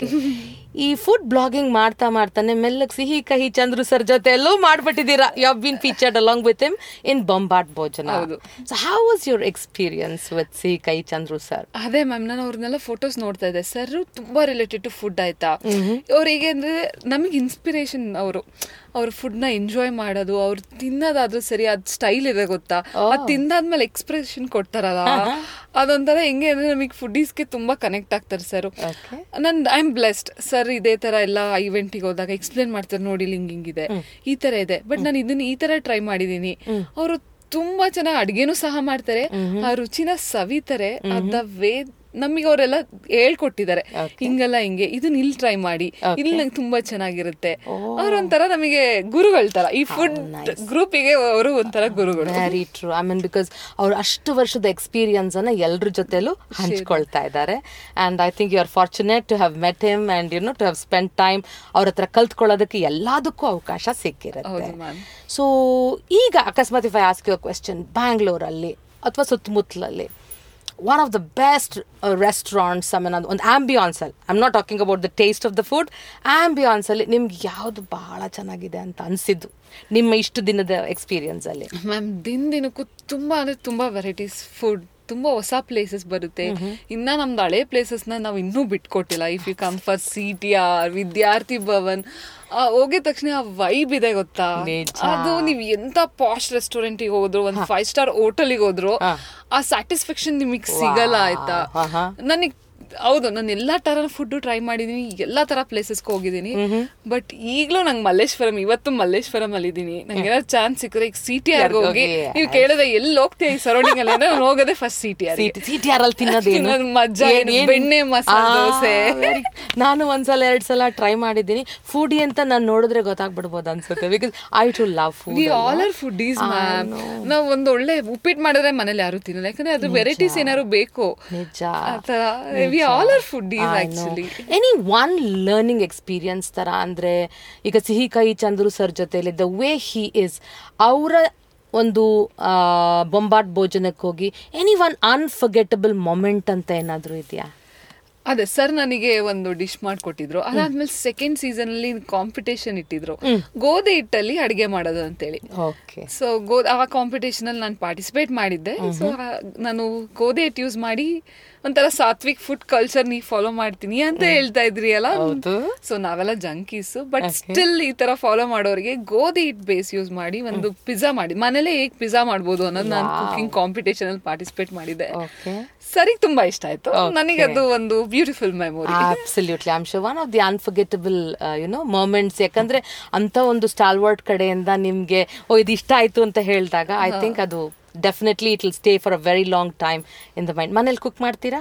B: ಈ ಫುಡ್ ಬ್ಲಾಗಿಂಗ್ ಮಾಡ್ತಾ ಮಾಡ್ತಾನೆ ಮೆಲ್ಲಗ್ ಸಿಹಿ ಕಹಿ ಚಂದ್ರು ಸರ್ ಜೊತೆ ಎಲ್ಲೂ ಮಾಡ್ಬಿಟ್ಟಿದ್ದೀರಾ. You have been featured along with him in Bombat Bhojana. So how was your experience with Sihi Kahi Chandru sir?
A: ಅದೇ ಮ್ಯಾಮ್, ನಾನು ಅವ್ರನ್ನೆಲ್ಲ ಫೋಟೋಸ್ ನೋಡ್ತಾ ಇದ್ದೆ. ಸರ್ ತುಂಬಾ ರಿಲೇಟೆಡ್ ಟು ಫುಡ್ ಆಯ್ತಾ. ಅವ್ರಿಗೆ ಅಂದ್ರೆ ನಮಗೆ ಇನ್ಸ್ಪಿರೇಷನ್. ಅವರು ಅವ್ರ ಫುಡ್ ನ ಎಂಜಾಯ್ ಮಾಡೋದು, ಅವ್ರು ತಿನ್ನೋದಾದ್ರೂ ಸರಿ, ಅದ್ ಸ್ಟೈಲ್ ಇದೆ ಗೊತ್ತಾ, ಅದ್ ತಿಂದಾದ್ಮೇಲೆ ಎಕ್ಸ್ಪ್ರೆಷನ್ ಕೊಡ್ತಾರಲ್ಲ, ಅದೊಂಥರ ಹೆಂಗೆ ಅಂದ್ರೆ ನಮಗೆ ಫುಡೀಸ್ಗೆ ತುಂಬಾ ಕನೆಕ್ಟ್ ಆಗ್ತಾರೆ ಸರ್. ನನ್ ಐ ಆಮ್ ಬ್ಲೆಸ್ಡ್. ಸರ್ ಇದೇ ತರ ಎಲ್ಲ ಇವೆಂಟಿಗೆ ಹೋದಾಗ ಎಕ್ಸ್ಪ್ಲೇನ್ ಮಾಡ್ತಾರೆ, ನೋಡಿ ಹಿಂಗ್ ಹಿಂಗಿದೆ, ಈ ತರ ಇದೆ, ಬಟ್ ನಾನು ಇದನ್ನ ಈ ತರ ಟ್ರೈ ಮಾಡಿದೀನಿ. ಅವರು ತುಂಬಾ ಚೆನ್ನಾಗಿ ಅಡ್ಗೆನೂ ಸಹ ಮಾಡ್ತಾರೆ, ಆ ರುಚಿನ ಸವಿತಾರೆ. ಅದ ವೇ ನಮಗೆ ಅವರೆಲ್ಲ ಹೇಳ್ಕೊಟ್ಟಿದ್ದಾರೆ, ಹಿಂಗೆಲ್ಲ ಹಿಂಗೆ ಇದನ್ನ ಇಲ್ಲಿ ಟ್ರೈ ಮಾಡಿ, ಇಲ್ಲಿ ನಂಗೆ ತುಂಬಾ ಚೆನ್ನಾಗಿರುತ್ತೆ. ಅವ್ರೊಂಥರ ನಮಗೆ ಗುರುಗಳ ತರ, ಈ ಫುಡ್ ಗ್ರೂಪಿಗೆ ಅವರು ಒಂಥರ ಗುರುಗಳು.
B: Very true. I mean because ಅವ್ರು ಅಷ್ಟು ವರ್ಷದ ಎಕ್ಸ್ಪೀರಿಯನ್ಸ್ ಅನ್ನ ಎಲ್ರ ಜೊತೆಲೂ ಹಂಚ್ಕೊಳ್ತಾ ಇದ್ದಾರೆ. And I think you are fortunate to have met him and you know to have spend time. ಅವ್ರ ಹತ್ರ ಕಲ್ತ್ಕೊಳ್ಳೋದಕ್ಕೆ ಎಲ್ಲದಕ್ಕೂ ಅವಕಾಶ ಸಿಕ್ಕಿರುತ್ತೆ. ಸೊ ಈಗ ಅಕಸ್ಮಾತ್ if I ask you a question, ಬ್ಯಾಂಗ್ಳೂರಲ್ಲಿ ಅಥವಾ ಸುತ್ತಮುತ್ತಲಲ್ಲಿ one of the best uh, restaurants, I mean, ಒಂದು ಆಂಬಿಯಾನ್ಸ್ ಅಲ್ಲಿ, I am not talking about the taste of the food, ambiance ಅಲ್ಲಿ ನಿಮ್ಗೆ ಯಾವುದು ಬಹಳ ಚೆನ್ನಾಗಿದೆ ಅಂತ ಅನ್ಸಿದ್ದು ನಿಮ್ಮ ಇಷ್ಟು ದಿನದ ಎಕ್ಸ್ಪೀರಿಯನ್ಸ್ ಅಲ್ಲಿ?
A: ಮ್ಯಾಮ್, ದಿನ ದಿನಕ್ಕೂ ತುಂಬಾ ಅಂದ್ರೆ ತುಂಬಾ ವೆರೈಟೀಸ್ ಫುಡ್, ತುಂಬಾ ಹೊಸ ಪ್ಲೇಸಸ್ ಬರುತ್ತೆ. ಇನ್ನ ನಮ್ದು ಹಳೆ ಪ್ಲೇಸಸ್ ನ ನಾವು ಇನ್ನೂ ಬಿಟ್ಕೊಟ್ಟಿಲ್ಲ. If you come for C T R, Vidyarthi Bhavan, ಹೋಗಿದ ತಕ್ಷಣ ಆ ವೈಬ್ ಇದೆ ಗೊತ್ತಾ, ಅದು ನೀವ್ ಎಂತ ಪಾಶ್ ರೆಸ್ಟೋರೆಂಟಿಗೆ ಹೋದ್ರು, ಒಂದ್ ಫೈವ್ ಸ್ಟಾರ್ ಹೋಟೆಲ್ಗೆ ಹೋದ್ರು, ಆ ಸ್ಯಾಟಿಸ್ಫ್ಯಾಕ್ಷನ್ ನಿಮಗ್ ಸಿಗಲ್ಲ ಆಯ್ತಾ. ನನಗ್ ಹೌದು, ನಾನು ಎಲ್ಲಾ ತರ ಫುಡ್ ಟ್ರೈ ಮಾಡಿದೀನಿ, ಎಲ್ಲಾ ತರ ಪ್ಲೇಸಸ್ಗೆ ಹೋಗಿದ್ದೀನಿ. ಬಟ್ ಈಗ್ಲೂ ನಂಗೆ ಮಲ್ಲೇಶ್ವರಂ, ಇವತ್ತು ಮಲ್ಲೇಶ್ವರಂ ಅಲ್ಲಿ ಇದೀನಿ. ನಂಗೆ ಏನಾದ್ರು ಚಾನ್ಸ್ ಸಿಕ್ಕರೆ ಈಗ ಸಿ ಟಿ ಆರ್ ಹೋಗಿ, ನೀವು ಕೇಳಿದ್ರೆ ಎಲ್ಲಿ ಹೋಗ್ತೀಯ ಈ ಸರೌಂಡಿಂಗ್ ಅಲ್ಲಿ, ನಾನು ಹೋಗೋದೇ first C T R.
B: C T R ಅಲ್ಲಿ ತಿನ್ನೋದೇನು
A: ಮಜಾ, ಬೆಣ್ಣೆ ಮಸಾಲೆ ದೋಸೆ.
B: ನಾನು ಒಂದ್ಸಲ ಎರಡ್ ಸಲ ಟ್ರೈ ಮಾಡಿದ್ದೀನಿ. ಫುಡಿ ಅಂತ ನಾನು ನೋಡಿದ್ರೆ ಗೊತ್ತಾಗ್ಬಿಡ್ಬೋದು ಅನ್ಸುತ್ತೆ, because I too love food.
A: We all are foodies ma'am. ನಾವು ಒಂದು ಒಳ್ಳೆ ಉಪ್ಪಿಟ್ಟು ಮಾಡಿದ್ರೆ ಮನೇಲಿ ಯಾರು ತಿನ್ನಲ್ಲ, ಯಾಕಂದ್ರೆ ಅದ್ರ ವೆರೈಟೀಸ್ ಏನಾದ್ರು ಬೇಕು.
B: ನಿಜ.
A: ಆತರ we all are foodies actually.
B: Any one learning experience ತರ ಅಂದ್ರೆ, ಈಗ ಸಿಹಿ ಕಹಿ ಚಂದ್ರು ಸರ್ ಜೊತೆಲಿ ದ ವೇ ಹಿ ಇಸ್, ಅವರ ಒಂದು ಬೊಂಬಾಟ್ ಭೋಜನಕ್ಕೆ ಹೋಗಿ ಎನಿ ಒನ್ ಅನ್ಫರ್ಗೆಟಬಲ್ ಮೊಮೆಂಟ್ ಅಂತ ಏನಾದ್ರು ಇದೆಯಾ?
A: ಅದೇ ಸರ್ ನನಗೆ ಒಂದು ಡಿಶ್ ಮಾಡ್ಕೊಟ್ಟಿದ್ರು. ಅದಾದ್ಮೇಲೆ ಸೆಕೆಂಡ್ ಸೀಸನ್ ಅಲ್ಲಿ ಕಾಂಪಿಟೇಷನ್ ಇಟ್ಟಿದ್ರು, ಗೋಧಿ ಹಿಟ್ಟಲ್ಲಿ ಅಡಿಗೆ ಮಾಡೋದು ಅಂತೇಳಿ. ಸೊ ಗೋ ಆ ಕಾಂಪಿಟೇಷನ್ ಅಲ್ಲಿ ನಾನು ಪಾರ್ಟಿಸಿಪೇಟ್ ಮಾಡಿದ್ದೆ. ಸೊ ನಾನು ಗೋಧಿ ಹಿಟ್ಟು ಯೂಸ್ ಮಾಡಿ ಒಂಥರ ಸಾತ್ವಿಕ್ ಫುಡ್ ಕಲ್ಚರ್ ನೀ ಫಾಲೋ ಮಾಡ್ತೀನಿ ಅಂತ ಹೇಳ್ತಾ ಇದ್ರಿ ಅಲ್ಲ. ಸೊ ನಾವೆಲ್ಲ ಜಂಕೀಸ್, ಬಟ್ ಸ್ಟಿಲ್ ಈ ತರ ಫಾಲೋ ಮಾಡೋರಿಗೆ ಗೋಧಿ ಹಿಟ್ ಬೇಸ್ ಯೂಸ್ ಮಾಡಿ ಒಂದು ಪಿಜ್ಜಾ ಮಾಡಿ ಮನೇಲೆ ಹೇಗ್ ಪಿಜ್ಜಾ ಮಾಡ್ಬೋದು ಅನ್ನೋದು ನಾನು ಕುಕಿಂಗ್ ಕಾಂಪಿಟೇಷನ್ ಅಲ್ಲಿ ಪಾರ್ಟಿಸಿಪೇಟ್ ಮಾಡಿದ್ದೆ. ಸರಿ, ತುಂಬಾ ಇಷ್ಟ ಆಯ್ತು ನನಗೆ. ಅದು ಒಂದು beautiful memory.
B: Absolutely, I am sure one of the unforgettable you know moments. ಯಾಕಂದ್ರೆ ಅಂತ ಒಂದು ಸ್ಟಾಲ್ವರ್ಟ್ ಕಡೆಯಿಂದ ನಿಮ್ಗೆ ಓ ಇದು ಇಷ್ಟ ಆಯ್ತು ಅಂತ ಹೇಳಿದಾಗ ಐ ಥಿಂಕ್ ಅದು definitely it will stay for a very long time in the mind. ಮನೇಲಿ ಕುಕ್ ಮಾಡ್ತೀರಾ?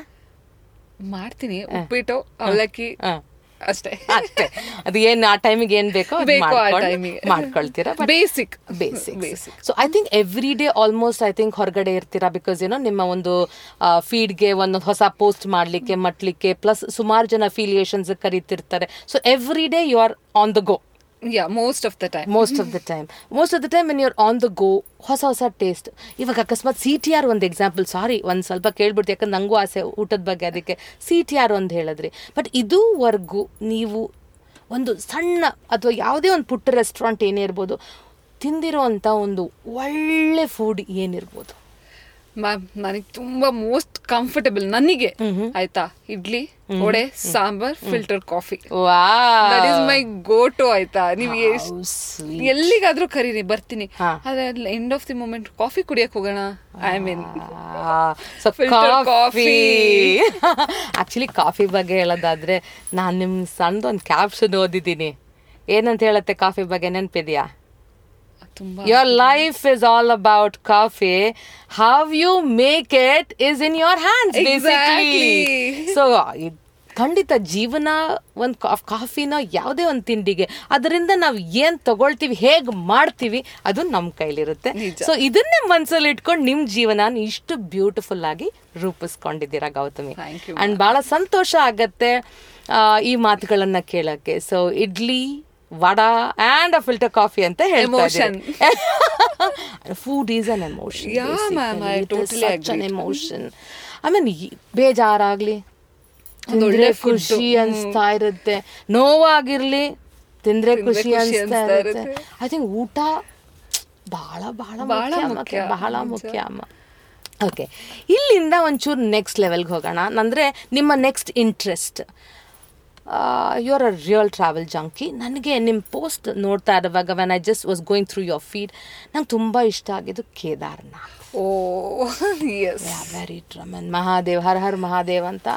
A: ಮಾಡ್ತೀನಿ, ಉಪ್ಪಿಟ್ಟು ಅವಲಕ್ಕಿ ಅಷ್ಟೇ
B: ಅಷ್ಟೇ. ಅದು ಏನ್ ಆ ಟೈಮಿಗೆ ಏನ್ ಬೇಕೋ ಮಾಡ್ಕೊಳ್ತೀರಾ.
A: Basic
B: basic. So I think every day almost I think ಹೊರಗಡೆ ಇರ್ತೀರಾ, ಬಿಕಾಸ್ ಏನೋ ನಿಮ್ಮ ಒಂದು ಫೀಡ್ಗೆ ಒಂದು ಹೊಸ ಪೋಸ್ಟ್ ಮಾಡ್ಲಿಕ್ಕೆ ಮಟ್ಲಿಕ್ಕೆ, ಪ್ಲಸ್ ಸುಮಾರು ಜನ ಅಫಿಲಿಯೇಷನ್ಸ್ ಕರೀತಿರ್ತಾರೆ. So every day you are on the go.
A: Yeah, most of the time.
B: Most of the time. Most of the time when you're on the go, ಹೊಸ ಹೊಸ ಟೇಸ್ಟ್. ಇವಾಗ ಅಕಸ್ಮಾತ್ ಸಿ ಟಿ ಆರ್ ಒಂದು example, sorry ಒಂದು ಸ್ವಲ್ಪ ಕೇಳ್ಬಿಡ್ತೀವಿ ಯಾಕಂದ್ರೆ ನಂಗೂ ಆಸೆ ಊಟದ ಬಗ್ಗೆ, ಅದಕ್ಕೆ ಸಿ ಟಿ ಆರ್ ಒಂದು ಹೇಳಿದ್ರಿ. ಬಟ್ ಇದುವರೆಗೂ ನೀವು ಒಂದು ಸಣ್ಣ ಅಥವಾ ಯಾವುದೇ ಒಂದು ಪುಟ್ಟ ರೆಸ್ಟೋರೆಂಟ್ ಏನೇ ಇರ್ಬೋದು, ತಿಂದಿರೋ ಅಂಥ ಒಂದು ಒಳ್ಳೆ ಫುಡ್ ಏನಿರ್ಬೋದು?
A: ಮ್ಯಾಮ್, ನನಗೆ ತುಂಬಾ ಮೋಸ್ಟ್ ಕಂಫರ್ಟಬಲ್ ನನಗೆ ಆಯ್ತಾ, idli, vada, sambar, filter coffee. That is my go to ಆಯ್ತಾ. ನೀವು ಎಲ್ಲಿಗಾದ್ರೂ ಕರೀರಿ, ಬರ್ತೀನಿ. ಆದ್ರೆ end of the moment coffee ಕುಡಿಯಕ್ ಹೋಗೋಣ, I mean coffee.
B: Actually coffee ಬಗ್ಗೆ ಹೇಳೋದಾದ್ರೆ ನಾನು ನಿಮ್ ಸಣ್ಣದೊಂದು ಕ್ಯಾಪ್ಷನ್ ಓದಿದ್ದೀನಿ. ಏನಂತ ಹೇಳತ್ತೆ ಕಾಫಿ ಬಗ್ಗೆ, ನೆನಪಿದ್ಯಾ?
A: ತುಂಬಾ
B: Your life is all about coffee. How you make it is in your hands, basically.
A: Exactly.
B: So, ಇದ್- ಖಂಡಿತ ಜೀವನ ಒಂದು ಕಾಫಿನ ಯಾವುದೇ ಒಂದು ತಿಂಡಿಗೆ ಅದರಿಂದ ನಾವು ಏನು ತಗೊಳ್ತೀವಿ ಹೇಗೆ ಮಾಡ್ತೀವಿ ಅದು ನಮ್ಮ ಕೈಲಿರುತ್ತೆ. ಸೊ ಇದನ್ನೇ ಮನಸ್ಸಲ್ಲಿ ಇಟ್ಕೊಂಡು ನಿಮ್ಮ ಜೀವನ ಇಷ್ಟು ಬ್ಯೂಟಿಫುಲ್ ಆಗಿ ರೂಪಿಸ್ಕೊಂಡಿದ್ದೀರಾ ಗೌತಮಿ.
A: Thank you,
B: ಅಂಡ್ ಭಾಳ ಸಂತೋಷ ಆಗತ್ತೆ ಆ, ಈ ಮಾತುಗಳನ್ನ ಕೇಳಕ್ಕೆ. ಸೊ idli vada and a filter coffee ಅಂತ
A: Emotion.
B: Food is an emotion.
A: Yeah, ma'am, I totally agree.
B: Emotion. I mean ಬೇಜಾರಾಗ್ಲಿ
A: ಒಂದೊಳ್ಳೆ
B: ತಿಂದ್ರೆ
A: food.
B: ಖುಷಿ ಅನ್ಸ್ತಾ ಇರುತ್ತೆ, ನೋವಾಗಿರ್ಲಿ ತಿಂದ್ರೆ ಖುಷಿ ಅನ್ಸ್ತಾ ಇರುತ್ತೆ. ಐ ಥಿಂಕ್ ಊಟ ಬಹಳ ಬಹಳ
A: ಬಹಳ
B: ಮುಖ್ಯ ಅಮ್ಮ,
A: ಮುಖ್ಯ.
B: ಬಹಳ ಮುಖ್ಯ ಅಮ್ಮ. ಓಕೆ, ಇಲ್ಲಿಂದ ಒಂಚೂರು ನೆಕ್ಸ್ಟ್ ಲೆವೆಲ್ಗೆ ಹೋಗೋಣ. ಅಂದರೆ ನಿಮ್ಮ next interest. You are a real travel junkie. ನನಗೆ ನಿಮ್ಮ ಪೋಸ್ಟ್ ನೋಡ್ತಾ ಇರುವಾಗ when I just was going through your feed, ನಂಗೆ ತುಂಬ ಇಷ್ಟ ಆಗಿದ್ದು ಕೇದಾರ್ನಾಥ್.
A: ಓ ಎಸ್,
B: ವೆರಿ ಟ್ರಮನ್ ಮಹಾದೇವ್, ಹರ ಹರ್ ಮಹಾದೇವ್ ಅಂತ.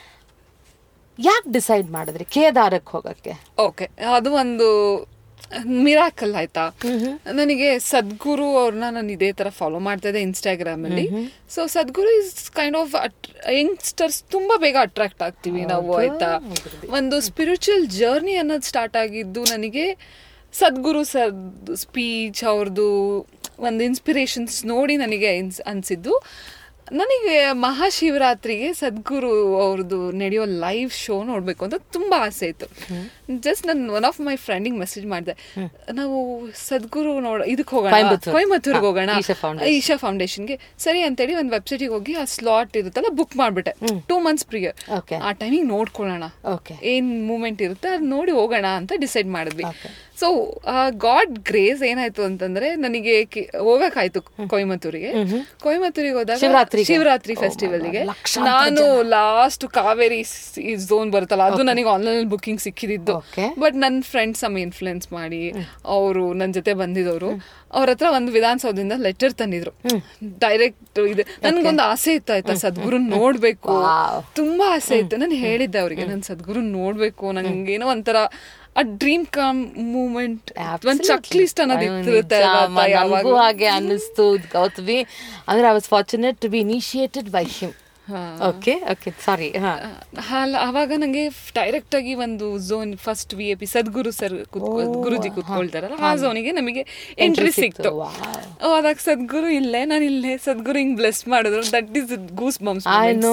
B: ಯಾಕೆ ಡಿಸೈಡ್ ಮಾಡಿದ್ರಿ ಕೇದಾರಕ್ಕೆ ಹೋಗಕ್ಕೆ?
A: ಓಕೆ, ಅದು ಒಂದು ಮಿರಾಕಲ್ ಆಯ್ತಾ. ನನಗೆ ಸದ್ಗುರು ಅವ್ರನ್ನ ನಾನು ಇದೇ ತರ ಫಾಲೋ ಮಾಡ್ತಾ ಇದ್ದೆ ಇನ್ಸ್ಟಾಗ್ರಾಮ್ ಅಲ್ಲಿ. So Sadhguru is kind of youngsters ತುಂಬಾ ಬೇಗ ಅಟ್ರಾಕ್ಟ್ ಆಗ್ತೀವಿ ನಾವು ಆಯ್ತಾ. ಒಂದು ಸ್ಪಿರಿಚುವಲ್ ಜರ್ನಿ ಅನ್ನೋದು ಸ್ಟಾರ್ಟ್ ಆಗಿದ್ದು ನನಗೆ ಸದ್ಗುರು ಸರ್ ಸ್ಪೀಚ್, ಅವ್ರದ್ದು ಒಂದು ಇನ್ಸ್ಪಿರೇಷನ್ಸ್ ನೋಡಿ ನನಗೆ ಇನ್ಸ್ ಅನಿಸಿದ್ದು. ನನಗೆ ಮಹಾಶಿವರಾತ್ರಿಗೆ ಸದ್ಗುರು ಅವ್ರದ್ದು ನಡೆಯೋ ಲೈವ್ ಶೋ ನೋಡಬೇಕು ಅಂತ ತುಂಬ ಆಸೆ ಇತ್ತು. ಜಸ್ಟ್ ನಾನು ಒನ್ ಆಫ್ ಮೈ ಫ್ರೆಂಡಿಗೆ ಮೆಸೇಜ್ ಮಾಡಿದೆ, ನಾವು ಸದ್ಗುರು ನೋಡ ಇದಕ್ಕೆ ಹೋಗೋಣ, ಕೊಯಮತ್ತೂರಿಗೆ ಹೋಗೋಣ, ಈಶಾ ಫೌಂಡೇಶನ್ಗೆ. ಸರಿ ಅಂತೇಳಿ ಒಂದು ವೆಬ್ಸೈಟಿಗೆ ಹೋಗಿ ಆ ಸ್ಲಾಟ್ ಇರುತ್ತಲ್ಲ ಬುಕ್ ಮಾಡಿಬಿಟ್ಟೆ ಟೂ ಮಂತ್ಸ್ ಪ್ರಿಯರ್. ಆ ಟೈಮಿಗೆ ನೋಡ್ಕೊಳ್ಳೋಣ ಏನು ಮೂಮೆಂಟ್ ಇರುತ್ತೆ ಅದು ನೋಡಿ ಹೋಗೋಣ ಅಂತ ಡಿಸೈಡ್ ಮಾಡಿದ್ವಿ. ಸೊ ಗಾಡ್ ಗ್ರೇಸ್ ಏನಾಯ್ತು ಅಂತಂದ್ರೆ ನನಗೆ ಹೋಗಕ್ಕಾಯ್ತು ಕೊಯಮತ್ತೂರಿಗೆ. ಕೊಯಮತ್ತೂರಿಗೆ ಹೋದಾಗ ಶಿವರಾತ್ರಿ ಫೆಸ್ಟಿವಲ್ಗೆ ನಾನು ಲಾಸ್ಟ್ ಕಾವೇರಿ ಝೋನ್ ಬರುತ್ತಲ್ಲ ಅದು ನನಗೆ ಆನ್ಲೈನ್ ಬುಕಿಂಗ್ ಸಿಕ್ಕಿದ್ದು. ಬಟ್ ನನ್ನ ಫ್ರೆಂಡ್ಸ್ ಅಮ್ಮ ಇನ್ಫ್ಲುಯೆನ್ಸ್ ಮಾಡಿ ಅವರು ನನ್ನ ಜೊತೆ ಬಂದಿದ್ದವರು ಅವ್ರ ಹತ್ರ ಒಂದು ವಿಧಾನಸೌಧದಿಂದ ಲೆಟರ್ ತಂದಿದ್ರು ಡೈರೆಕ್ಟ್. ಇದು ನನ್ಗೊಂದು ಆಸೆ ಇತ್ತು ಆಯ್ತಾ, ಸದ್ಗುರು ನೋಡ್ಬೇಕು, ತುಂಬಾ ಆಸೆ ಇತ್ತು. ನಾನು ಹೇಳಿದ್ದೆ ಅವ್ರಿಗೆ ನನ್ ಸದ್ಗುರು ನೋಡ್ಬೇಕು, ನಂಗೇನೋ ಒಂಥರ ಆ ಡ್ರೀಮ್ ಕಮ್ ಮೂಮೆಂಟ್, ಒಂದ್ ಚೆಕ್ ಲಿಸ್ಟ್ ಅನ್ನೋದಿರುತ್ತೆ.
B: ಹಾಗೆ ಅನ್ನಿಸ್ತು ಗೌತಮಿ. ಅಂದ್ರೆ I was fortunate to be initiated by him. Okay okay sorry.
A: ಅವಾಗ ನಂಗೆ ಡೈರೆಕ್ಟ್ ಆಗಿ ಒಂದು zone first V A P Sadhguru sir Guruji ಕೂತ್ಕೊಳ್ತಾರಲ್ಲ ಆ ಝೋನಿಗೆ ನಮಗೆ ಎಂಟ್ರಿ ಸಿಕ್ತು. ಅದಾಗ ಸದ್ಗುರು ಇಲ್ಲೇ, ನಾನು ಇಲ್ಲೇ ಸದ್ಗುರು ಹಿಂಗ್ ಬ್ಲೆಸ್ ಮಾಡಿದ್ರು. ದಟ್ ಈಸ್ ಗೂಸ್ ಬಂಪ್ಸ್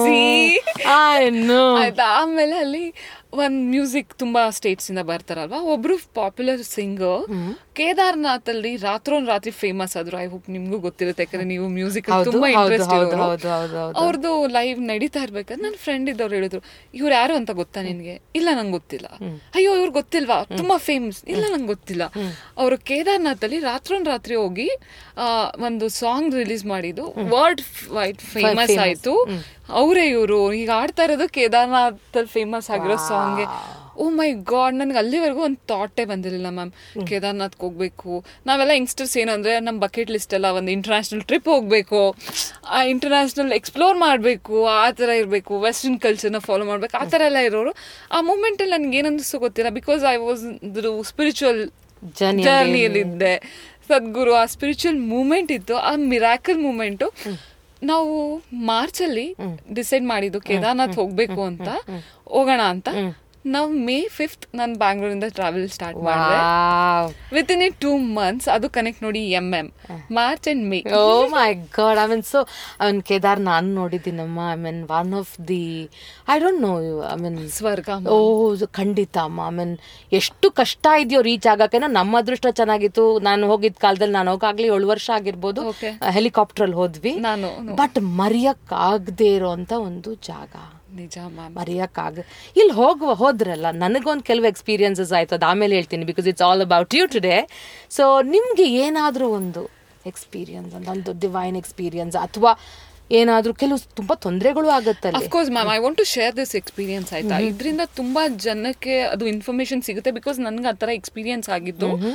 A: ಆಯ್ತಾ. ಆಮೇಲೆ ಅಲ್ಲಿ ಒಂದ್ ಮ್ಯೂಸಿಕ್ ತುಂಬಾ ಸ್ಟೇಟ್ಸ್ ಇಂದ ಬರ್ತಾರಲ್ವಾ, ಒಬ್ರು ಪಾಪ್ಯುಲರ್ ಸಿಂಗರ್ ಕೇದಾರ್ನಾಥ್ ಅಲ್ಲಿ ರಾತ್ರೋನ್ ರಾತ್ರಿ ಫೇಮಸ್ ಆದ್ರು. ಐ ಹೋಪ್ ನಿಮ್ಗೂ ಗೊತ್ತಿರುತ್ತೆ, ಯಾಕಂದ್ರೆ ನೀವು ಮ್ಯೂಸಿಕ್ ತುಂಬಾ ಇಂಟ್ರೆಸ್ಟ್ ಇರೋರು. ಅವ್ರದ್ದು ಲೈವ್ ನಡೀತಾ ಇರ್ಬೇಕಾದ್ರೆ ನನ್ನ ಫ್ರೆಂಡ್ ಇದ್ದವ್ರು ಹೇಳಿದ್ರು, ಇವ್ರು ಯಾರು ಅಂತ ಗೊತ್ತಾ ನಿನ್ಗೆ? ಇಲ್ಲ ನಂಗೆ ಗೊತ್ತಿಲ್ಲ. ಅಯ್ಯೋ ಇವ್ರು ಗೊತ್ತಿಲ್ವಾ, ತುಂಬಾ ಫೇಮಸ್. ಇಲ್ಲ ನಂಗೆ ಗೊತ್ತಿಲ್ಲ. ಅವರು ಕೇದಾರ್ನಾಥ್ ಅಲ್ಲಿ ರಾತ್ರೋನ್ ರಾತ್ರಿ ಹೋಗಿ ಆ ಒಂದು ಸಾಂಗ್ ರಿಲೀಸ್ ಮಾಡಿದ್ದು ವರ್ಲ್ಡ್ ವೈಡ್ ಫೇಮಸ್ ಆಯ್ತು. ಅವರೇ ಇವರು ಈಗ ಆಡ್ತಾ ಇರೋದು ಕೇದಾರ್ನಾಥ್ ಅಲ್ಲಿ ಫೇಮಸ್ ಆಗಿರೋ ಸಾಂಗ್ಗೆ. ಓ ಮೈ ಗಾಡ್, ನನ್ಗೆ ಅಲ್ಲಿವರೆಗೂ ಒಂದು ಥಾಟೇ ಬಂದಿರಲಿಲ್ಲ ಮ್ಯಾಮ್ ಕೇದಾರ್ನಾಥ್ಗೆ ಹೋಗ್ಬೇಕು. ನಾವೆಲ್ಲ ಯಂಗ್ಸ್ಟರ್ಸ್ ಏನಂದ್ರೆ ನಮ್ಮ ಬಕೆಟ್ ಲಿಸ್ಟ್ ಎಲ್ಲ ಒಂದು ಇಂಟರ್ನ್ಯಾಷನಲ್ ಟ್ರಿಪ್ ಹೋಗ್ಬೇಕು, ಆ ಇಂಟರ್ನ್ಯಾಷನಲ್ ಎಕ್ಸ್ಪ್ಲೋರ್ ಮಾಡಬೇಕು, ಆ ಥರ ಇರಬೇಕು, ವೆಸ್ಟರ್ನ್ ಕಲ್ಚರ್ನ ಫಾಲೋ ಮಾಡ್ಬೇಕು, ಆ ಥರ ಎಲ್ಲ ಇರೋರು. ಆ ಮೂಮೆಂಟಲ್ಲಿ ನನಗೆ ಏನನ್ನಿಸ್ತು ಗೊತ್ತಿಲ್ಲ, ಬಿಕಾಸ್ ಐ ವಾಸ್ ಸ್ಪಿರಿಚುವಲ್ ಜರ್ನಿಯಲ್ಲಿದ್ದೆ. ಸದ್ಗುರು ಆ ಸ್ಪಿರಿಚುವಲ್ ಮೂಮೆಂಟ್ ಇತ್ತು, ಆ ಮಿರಾಕಲ್ ಮೂಮೆಂಟು. ನಾವು ಮಾರ್ಚಲ್ಲಿ ಡಿಸೈಡ್ ಮಾಡಿದ್ದು ಕೇದಾರ್ನಾಥ್ ಹೋಗ್ಬೇಕು ಅಂತ, ಹೋಗೋಣ ಅಂತ. ನಾವು ಮೇ ಫಿಫ್ತ್ ನಾನು ಬ್ಯಾಂಗ್ಳೂರಿಂದ ಟ್ರಾವೆಲ್ ಸ್ಟಾರ್ಟ್ ಮಾಡಿದೆ. With in in two months ಅದು ಕನೆಕ್ಟ್ ನೋಡಿ um um March and May.
B: Oh my god, I mean so I mean Kedar ನಾನು ನೋಡಿದ್ದೀನಮ್ಮ. I mean one of the I don't know I mean
A: ಸ್ವರ್ಗ.
B: ಓ ಖಂಡಿತ ಅಮ್ಮ. I mean ಎಷ್ಟು ಕಷ್ಟ ಇದೆಯೋ ರೀಚ್ ಆಗಕ್ಕೇನೋ. ನಮ್ಮ ಅದೃಷ್ಟ ಚೆನ್ನಾಗಿತ್ತು. ನಾನು ಹೋಗಿದ್ದ ಕಾಲದಲ್ಲಿ ನಾನು ಹೋಗಾಗ್ಲಿ ಏಳು ವರ್ಷ ಆಗಿರ್ಬೋದು, ಹೆಲಿಕಾಪ್ಟರ್ ಹೋದ್ವಿ.
A: ನಾನು
B: ಬಟ್ ಮರೆಯಕ್ ಆಗದೆ ಇರೋಂತ ಒಂದು ಜಾಗ,
A: ನಿಜ
B: ಮರೆಯಕ್ಕಾಗ. ಇಲ್ಲಿ ಹೋಗುವ ಹೋದ್ರಲ್ಲ, ನನಗೊಂದು ಕೆಲವು ಎಕ್ಸ್ಪೀರಿಯನ್ಸಸ್ ಆಯ್ತು, ಅದು ಆಮೇಲೆ ಹೇಳ್ತೀನಿ, because it's all about you today. So ನಿಮ್ಗೆ ಏನಾದ್ರೂ ಒಂದು ಎಕ್ಸ್ಪೀರಿಯನ್ಸ್, ಒಂದು ಡಿವೈನ್ ಎಕ್ಸ್ಪೀರಿಯನ್ಸ್, ಅಥವಾ ಏನಾದ್ರೂ ಕೆಲವು ತುಂಬಾ ತೊಂದರೆಗಳು ಆಗುತ್ತಲ್ಲ?
A: Of course ma'am, I want to share this experience ಆಯ್ತಾ. ಇದರಿಂದ ತುಂಬಾ ಜನಕ್ಕೆ ಅದು ಇನ್ಫಾರ್ಮೇಶನ್ ಸಿಗುತ್ತೆ, ಬಿಕಾಸ್ ನನ್ಗೆ ಆ ಥರ ಎಕ್ಸ್ಪೀರಿಯನ್ಸ್ ಆಗಿದ್ದು.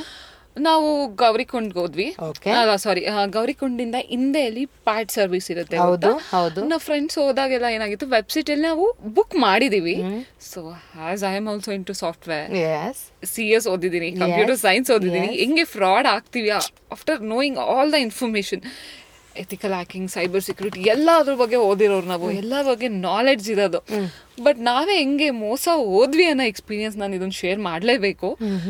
A: ನಾವು ಗೌರಿಕೊಂಡ್ ಹೋದ್ವಿ, ಸಾರಿ ಗೌರಿಕೊಂಡಿಂದ ಹಿಂದೆ ಅಲ್ಲಿ ಪ್ಯಾಡ್ ಸರ್ವಿಸ್ ಇರುತ್ತೆ. ನಾವು ಫ್ರೆಂಡ್ಸ್ ಹೋದಾಗೆಲ್ಲ ಏನಾಗಿತ್ತು, ವೆಬ್ಸೈಟ್ ಅಲ್ಲಿ ನಾವು ಬುಕ್ ಮಾಡಿದೀವಿ. So as I am also into software, C S ಓದಿದ್ದೀನಿ, ಕಂಪ್ಯೂಟರ್ ಸೈನ್ಸ್ ಓದಿದ್ದೀನಿ, ಹೆಂಗೆ ಫ್ರಾಡ್ ಆಗ್ತೀವಿ after knowing all the information, ethical hacking, cyber security ಎಲ್ಲ ಅದ್ರ ಬಗ್ಗೆ ಓದಿರೋರು ನಾವು, ಎಲ್ಲ ಬಗ್ಗೆ ನಾಲೆಡ್ಜ್ ಇರೋದು. ಬಟ್ ನಾವೇ ಹೆಂಗೆ ಮೋಸ ಹೋದ್ವಿ ಅನ್ನೋ ಎಕ್ಸ್ಪೀರಿಯನ್ಸ್ ನಾನು ಇದನ್ನ ಶೇರ್ ಮಾಡಲೇಬೇಕು.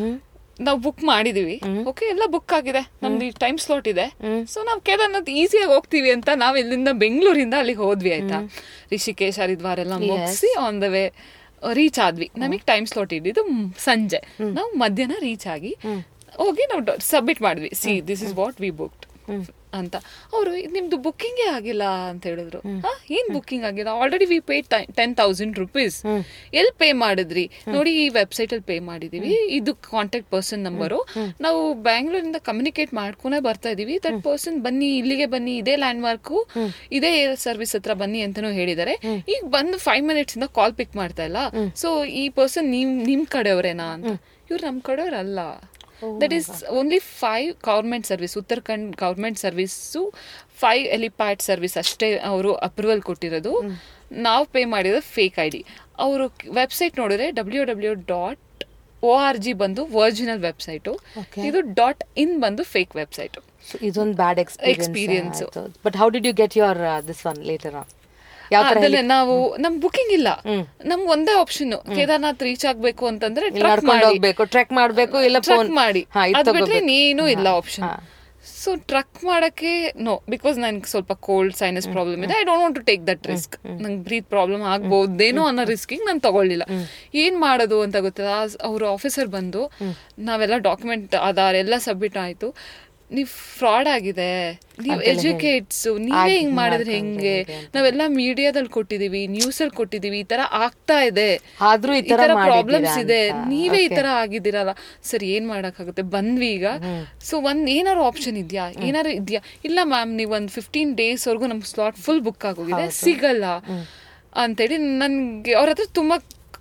A: ನಾವು ಬುಕ್ ಮಾಡಿದೀವಿ, ಓಕೆ ಎಲ್ಲ ಬುಕ್ ಆಗಿದೆ, ನಮ್ದು ಟೈಮ್ ಸ್ಲಾಟ್ ಇದೆ, ಸೊ ನಾವು ಕೇದಾರ್ನಾಥ್ ಈಸಿಯಾಗಿ ಹೋಗ್ತೀವಿ ಅಂತ ನಾವು ಇಲ್ಲಿಂದ ಬೆಂಗಳೂರಿಂದ ಅಲ್ಲಿಗೆ ಹೋದ್ವಿ ಆಯ್ತಾ. ರಿಷಿಕೇಶ್, ಹರಿದ್ವಾರ್ ಎಲ್ಲ ಮುಗಿಸಿ ಆನ್ ದ ವೇ ರೀಚ್ ಆದ್ವಿ. ನಮಗೆ ಟೈಮ್ ಸ್ಲಾಟ್ ಇದ್ದಿದ್ದು ಸಂಜೆ, ನಾವು ಮಧ್ಯಾಹ್ನ ರೀಚ್ ಆಗಿ ಹೋಗಿ ನಾವು ಸಬ್ಮಿಟ್ ಮಾಡಿದ್ವಿ, see this is what we booked ಅಂತ. ಅವರು ನಿಮ್ದು ಬುಕ್ಕಿಂಗೇ ಆಗಿಲ್ಲ ಅಂತ ಹೇಳಿದ್ರು. ಹಾ, ಏನ್ ಬುಕ್ಕಿಂಗ್ ಆಗಿಲ್ಲ, already we pay ten thousand rupees. ಎಲ್ಲಿ ಪೇ ಮಾಡಿದ್ರಿ ನೋಡಿ, ಈ ವೆಬ್ಸೈಟ್ ಅಲ್ಲಿ ಪೇ ಮಾಡಿದೀವಿ, ಇದು ಕಾಂಟ್ಯಾಕ್ಟ್ ಪರ್ಸನ್ ನಂಬರು, ನಾವು ಬ್ಯಾಂಗ್ಳೂರಿಂದ ಕಮ್ಯುನಿಕೇಟ್ ಮಾಡ್ಕೊಂಡೇ ಬರ್ತಾ ಇದೀವಿ, ದಟ್ ಪರ್ಸನ್ ಬನ್ನಿ, ಇಲ್ಲಿಗೆ ಬನ್ನಿ, ಇದೇ ಲ್ಯಾಂಡ್ ಮಾರ್ಕ್, ಇದೇ ಸರ್ವಿಸ್ ಹತ್ರ ಬನ್ನಿ ಅಂತಾನು ಹೇಳಿದಾರೆ. ಈಗ ಬಂದು ಫೈವ್ ಮಿನಿಟ್ಸ್ ಇಂದ ಕಾಲ್ ಪಿಕ್ ಮಾಡ್ತಾ ಇಲ್ಲ. ಸೊ ಈ ಪರ್ಸನ್ ನಿಮ್ ನಿಮ್ ಕಡೆಯವ್ರೇನಾ ಅಂತ. ಇವ್ರು ನಮ್ ಕಡೆಯವ್ರಲ್ಲ. That is only five government service, Uttarakhand government service five helipad service ಅಷ್ಟೇ ಅವರು ಅಪ್ರೂವಲ್ ಕೊಟ್ಟಿರೋದು. ನಾವು ಪೇ ಮಾಡಿರೋದು ಫೇಕ್ ಐ ಡಿ. ಅವರು ವೆಬ್ಸೈಟ್ ನೋಡಿದ್ರೆ W W dot O R G ಬಂದು ಒರಿಜಿನಲ್ ವೆಬ್ಸೈಟು, ಇದು ಡಾಟ್ ಇನ್ ಬಂದು ಫೇಕ್ ವೆಬ್ಸೈಟು.
B: ಇದೊಂದು bad experience. But how did you get your this one later on?
A: ಅದನ್ನೇ ನಾವು ನಮ್ ಬುಕಿಂಗ್ ಇಲ್ಲ, ನಮ್ ಒಂದೇ ಆಪ್ಷನ್ ಕೇದಾರ್ನಾಥ್ ರೀಚ್ ಆಗ್ಬೇಕು ಅಂತಂದ್ರೆ ಟ್ರಕ್
B: ಮಾಡ್ಬೇಕು, ಇಲ್ಲ
A: ಟ್ರಕ್ ಮಾಡಿ, ಅದ್ ಬಿಟ್ರೆ ನೀನು ಇಲ್ಲ ಆಪ್ಷನ್. ಸೊ ಟ್ರಕ್ ಮಾಡಕ್ಕೆ ನೋ, ಬಿಕಾಸ್ ನನ್ಗೆ ಸ್ವಲ್ಪ ಕೋಲ್ಡ್ ಸೈನಸ್ ಪ್ರಾಬ್ಲಮ್ ಇದೆ, I don't want to take that risk. ನಂಗೆ ಬ್ರೀತ್ ಪ್ರಾಬ್ಲಮ್ ಆಗ್ಬಹುದೇನೋ ಅನ್ನೋ ರಿಸ್ಕಿಗೆ ನಾನು ತಗೊಳ್ಳಿಲ್ಲ. ಏನ್ ಮಾಡೋದು ಅಂತ ಗೊತ್ತಿಲ್ಲ. ಅವ್ರ ಆಫೀಸರ್ ಬಂದು ನಾವೆಲ್ಲ ಡಾಕ್ಯುಮೆಂಟ್ ಆಧಾರ್ ಎಲ್ಲ ಸಬ್ಮಿಟ್ ಆಯ್ತು, ನೀವ್ ಫ್ರಾಡ್ ಆಗಿದೆ, ನೀವ್ ಎಜುಕೇಟ್ಸ್, ನೀವೇ ಹಿಂಗ್ ಮಾಡಿದ್ರೆ ಹೆಂಗೆ, ನಾವೆಲ್ಲ ಮೀಡಿಯಾದಲ್ಲಿ ಕೊಟ್ಟಿದೀವಿ, ನ್ಯೂಸ್ ಅಲ್ಲಿ ಕೊಟ್ಟಿದೀವಿ, ಈ ತರ ಆಗ್ತಾ ಇದೆ,
B: ಆದ್ರೂ ಈ ತರ
A: ಪ್ರಾಬ್ಲಮ್ಸ್ ಇದೆ, ನೀವೇ ಈ ತರ ಆಗಿದ್ದೀರಲ್ಲ. ಸರಿ ಏನ್ ಮಾಡಕ್ಕಾಗುತ್ತೆ, ಬಂದ್ವಿ ಈಗ. ಸೊ ಒಂದ್ ಏನಾರು ಆಪ್ಷನ್ ಇದ್ಯಾ, ಏನಾರು ಇದ್ಯಾ? ಇಲ್ಲ ಮ್ಯಾಮ್, ನೀವ್ ಒಂದ್ ಫಿಫ್ಟೀನ್ ಡೇಸ್ ವರ್ಗು ನಮ್ ಸ್ಲಾಟ್ ಫುಲ್ ಬುಕ್ ಆಗೋಗಿದೆ, ಸಿಗಲ್ಲ ಅಂತೇಳಿ ನನ್ಗೆ ಅವ್ರ ಹತ್ರ ತುಂಬಾ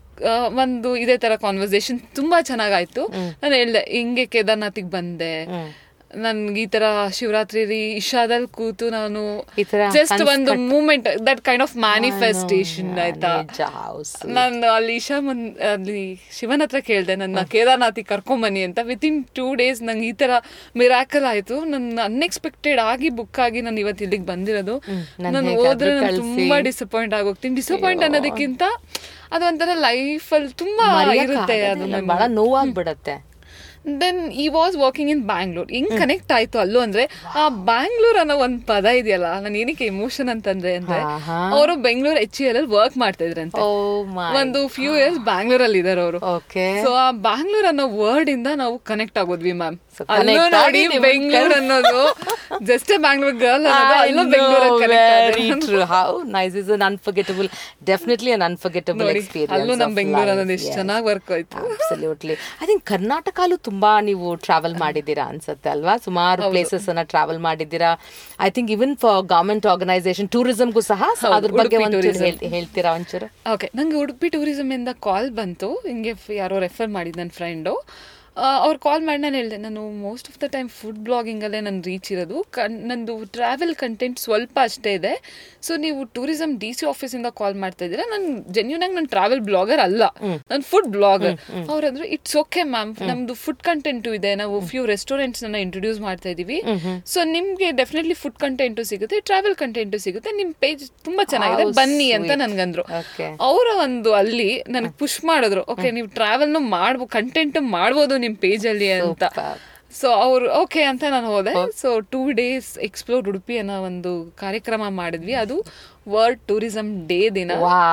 A: ಒಂದು ಇದೇ ತರ ಕಾನ್ವರ್ಸೇಷನ್ ತುಂಬಾ ಚೆನ್ನಾಗಾಯ್ತು. ನಾನು ಹೇಳ್ದೆ ಹಿಂಗೆ ಕೇದಾರ್ನಾಥಿಗೆ ಬಂದೆ, ನನ್ಗೆ ಈ ತರ ಶಿವರಾತ್ರಿ ಇಶಾದಲ್ಲಿ ಕೂತು ನಾನು ಜಸ್ಟ್ ಒಂದು moment, that kind of manifestation ಆಯ್ತಾ. ನಾನು ಅಲ್ಲಿ ಇಶಾ ಮನ್ ಅಲ್ಲಿ ಶಿವನ ಹತ್ರ ಕೇಳ್ದೆ ನನ್ನ ಕೇದಾರ್ನಾಥಿಗೆ ಕರ್ಕೊಂಬನ್ನಿ ಅಂತ. ವಿತ್ ಇನ್ ಟೂ ಡೇಸ್ ನಂಗೆ ಈ ತರ ಮಿರಾಕಲ್ ಆಯ್ತು. ನನ್ನ ಅನ್ಎಕ್ಸ್ಪೆಕ್ಟೆಡ್ ಆಗಿ ಬುಕ್ ಆಗಿ ನಾನು ಇವತ್ತು ಇಲ್ಲಿಗೆ ಬಂದಿರೋದು. ನಾನು ಹೋದ್ರೆ ನಾನು ತುಂಬಾ ಡಿಸಪಾಯಿಂಟ್ ಆಗೋಗ್ತೀನಿ. ಡಿಸಪಾಯಿಂಟ್ ಅನ್ನೋದಕ್ಕಿಂತ ಅದೊಂಥರ ಲೈಫಲ್ಲಿ ತುಂಬಾ ಇರುತ್ತೆ, ಅದು
B: ಬಹಳ ನೋವಾಗ್ಬಿಡತ್ತೆ.
A: Then he was working in Bangalore. ಹೆಂಗ್ ಕನೆಕ್ಟ್ ಆಯ್ತು ಅಲ್ಲೂ ಅಂದ್ರೆ, ಆ ಬ್ಯಾಂಗ್ಳೂರ್ ಅನ್ನೋ ಒಂದ್ ಪದ ಇದೆಯಲ್ಲ, ನಾನು ಏನಕ್ಕೆ ಎಮೋಷನ್ ಅಂತಂದ್ರೆ ಅಂದ್ರೆ, ಅವರು ಬೆಂಗಳೂರು ಎಚ್ ಎಲ್ ಅಲ್ಲಿ ವರ್ಕ್ ಮಾಡ್ತಾ ಇದ್ರಂತೆ, ಒಂದು ಫ್ಯೂ ಇಯರ್ಸ್ ಬ್ಯಾಂಗ್ಳೂರ್ ಅಲ್ಲಿ ಇದಾರೆ ಅವರು. ಸೊ ಆ ಬ್ಯಾಂಗ್ಳೂರ್ ಅನ್ನೋ ವರ್ಡ್ ಇಂದ ನಾವು ಕನೆಕ್ಟ್ ಆಗೋದ್ವಿ ಮ್ಯಾಮ್. ಅಲ್ಲೂ ನೋಡಿ ಬೆಂಗಳೂರು ಅನ್ನೋದು ಜಸ್ಟ್ ಬ್ಯಾಂಗ್ಳೂರ್ ಗರ್ಲ್ ಅನ್ನೋದು ಅಲ್ಲೂ Bengaluru.
B: How nice, is un unforgettable, definitely un unforgettable experience.
A: ಅಲ್ಲೂ ನಮ್ ಬೆಂಗಳೂರು ಅನ್ನೋದು ಎಷ್ಟು ಚೆನ್ನಾಗಿ ವರ್ಕ್ ಆಯ್ತು.
B: ಅಬ್ಸಲ್ಯೂಟ್ಲಿ. ಐ ಥಿಂಕ್ ಕರ್ನಾಟಕಲ್ಲೂ ತುಂಬಾ ನೀವು ಟ್ರಾವೆಲ್ ಮಾಡಿದ್ದೀರಾ ಅನ್ಸುತ್ತೆ ಅಲ್ವಾ? ಸುಮಾರು ಪ್ಲೇಸಸ್ ಅನ್ನ ಟ್ರಾವೆಲ್ ಮಾಡಿದ್ದೀರಾ. I think even for government organisation ಟೂರಿಸಂಗೂ ಸಹ ಅದ್ರ ಬಗ್ಗೆ ಒಂಚೂರು ಹೇಳ್ತೀರಾ ಒಂಚೂರು?
A: ಓಕೆ, ನಂಗೆ ಉಡುಪಿ ಟೂರಿಸಂ ಇಂದ ಕಾಲ್ ಬಂತು, ಹಿಂಗೆ ಯಾರೋ ರೆಫರ್ ಮಾಡಿದ್ ನನ್ನ ಫ್ರೆಂಡು. ಅವ್ರು ಕಾಲ್ ಮಾಡಿ ನಾನು ಹೇಳಿದೆ, ನಾನು most of the time food ಬ್ಲಾಗಿಂಗಲ್ಲೇ ನಾನು ರೀಚ್ ಇರೋದು, ಕನ್ ನಂದು ಟ್ರಾವೆಲ್ ಕಂಟೆಂಟ್ ಸ್ವಲ್ಪ ಅಷ್ಟೇ ಇದೆ. ಸೊ ನೀವು ಟೂರಿಸಂ ಡಿ ಸಿ ಆಫೀಸಿಂದ ಕಾಲ್ ಮಾಡ್ತಾ ಇದ್ದೀರಾ, ನಾನು ಜೆನ್ಯೂನ್ ಆಗಿ ನಾನು ಟ್ರಾವೆಲ್ ಬ್ಲಾಗರ್ ಅಲ್ಲ, ನಾನು ಫುಡ್ ಬ್ಲಾಗರ್. ಅವ್ರಂದ್ರು ಇಟ್ಸ್ ಓಕೆ ಮ್ಯಾಮ್, ನಮ್ದು ಫುಡ್ ಕಂಟೆಂಟು ಇದೆ, ನಾವು ಫ್ಯೂ ರೆಸ್ಟೋರೆಂಟ್ಸ್ ನ ಇಂಟ್ರೊಡ್ಯೂಸ್ ಮಾಡ್ತಾ ಇದೀವಿ, ಸೊ ನಿಮ್ಗೆ ಡೆಫಿನೆಟ್ಲಿ ಫುಡ್ ಕಂಟೆಂಟು ಸಿಗುತ್ತೆ, ಟ್ರಾವೆಲ್ ಕಂಟೆಂಟು ಸಿಗುತ್ತೆ, ನಿಮ್ ಪೇಜ್ ತುಂಬಾ ಚೆನ್ನಾಗಿದೆ, ಬನ್ನಿ ಅಂತ ನನ್ಗಂದ್ರು. ಅವರ ಒಂದು ಅಲ್ಲಿ ನನಗೆ ಪುಷ್ ಮಾಡಿದ್ರು, ಓಕೆ ನೀವು ಟ್ರಾವೆಲ್ ಮಾಡ್ಬೋದು, ಕಂಟೆಂಟ್ ಮಾಡ್ಬೋದು ನಿಮ್ ಪೇಜ್ ಅಲ್ಲಿ ಅಂತ. ಸೊ ಅವ್ರು ಓಕೆ ಅಂತ ನಾನು ಹೋದೆ. So two days explore Udupi ಅನ್ನೋ ಒಂದು ಕಾರ್ಯಕ್ರಮ ಮಾಡಿದ್ವಿ. ಅದು ವರ್ಲ್ಡ್ ಟೂರಿಸಂ ಡೇ ದಿನ.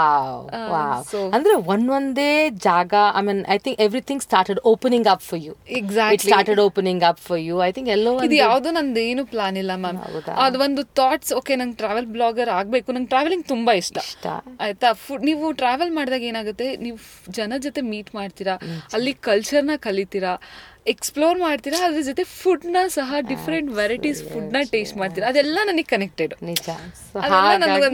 B: ಅಂದ್ರೆ ಒಂದೊಂದೇ ಜಾಗ, I mean I think everything started opening up for you. Exactly, started opening up for you. I think ಎಲ್ಲೋ
A: ಇದು ಯಾವ್ದು ನಂದು ಏನು ಪ್ಲಾನ್ ಇಲ್ಲ ಮ್ಯಾಮ್. ಅದು ಒಂದು ಥಾಟ್ಸ್, ಓಕೆ ನಂಗೆ ಟ್ರಾವೆಲ್ ಬ್ಲಾಗರ್ ಆಗ್ಬೇಕು, ನಂಗೆ ಟ್ರಾವೆಲಿಂಗ್ ತುಂಬಾ ಇಷ್ಟ ಆಯ್ತಾ. ಫುಡ್ ನೀವು ಟ್ರಾವೆಲ್ ಮಾಡಿದಾಗ ಏನಾಗುತ್ತೆ, ನೀವು ಜನ ಜೊತೆ ಮೀಟ್ ಮಾಡ್ತೀರಾ, ಅಲ್ಲಿ ಕಲ್ಚರ್ನ ಕಲಿತೀರಾ, ಎಕ್ಸ್ಪ್ಲೋರ್ ಮಾಡ್ತೀರಾ, ಅದ್ರ ಜೊತೆ ಫುಡ್ ನ ಸಹ ಡಿಫ್ರೆಂಟ್ ವೆರೈಟೀಸ್ ಫುಡ್ ನ ಟೇಸ್ಟ್ ಮಾಡ್ತೀರಾ. ಅದೆಲ್ಲ ನನಗೆ ಕನೆಕ್ಟೆಡ್.
B: ನಿಜ,
A: ಅದೆಲ್ಲ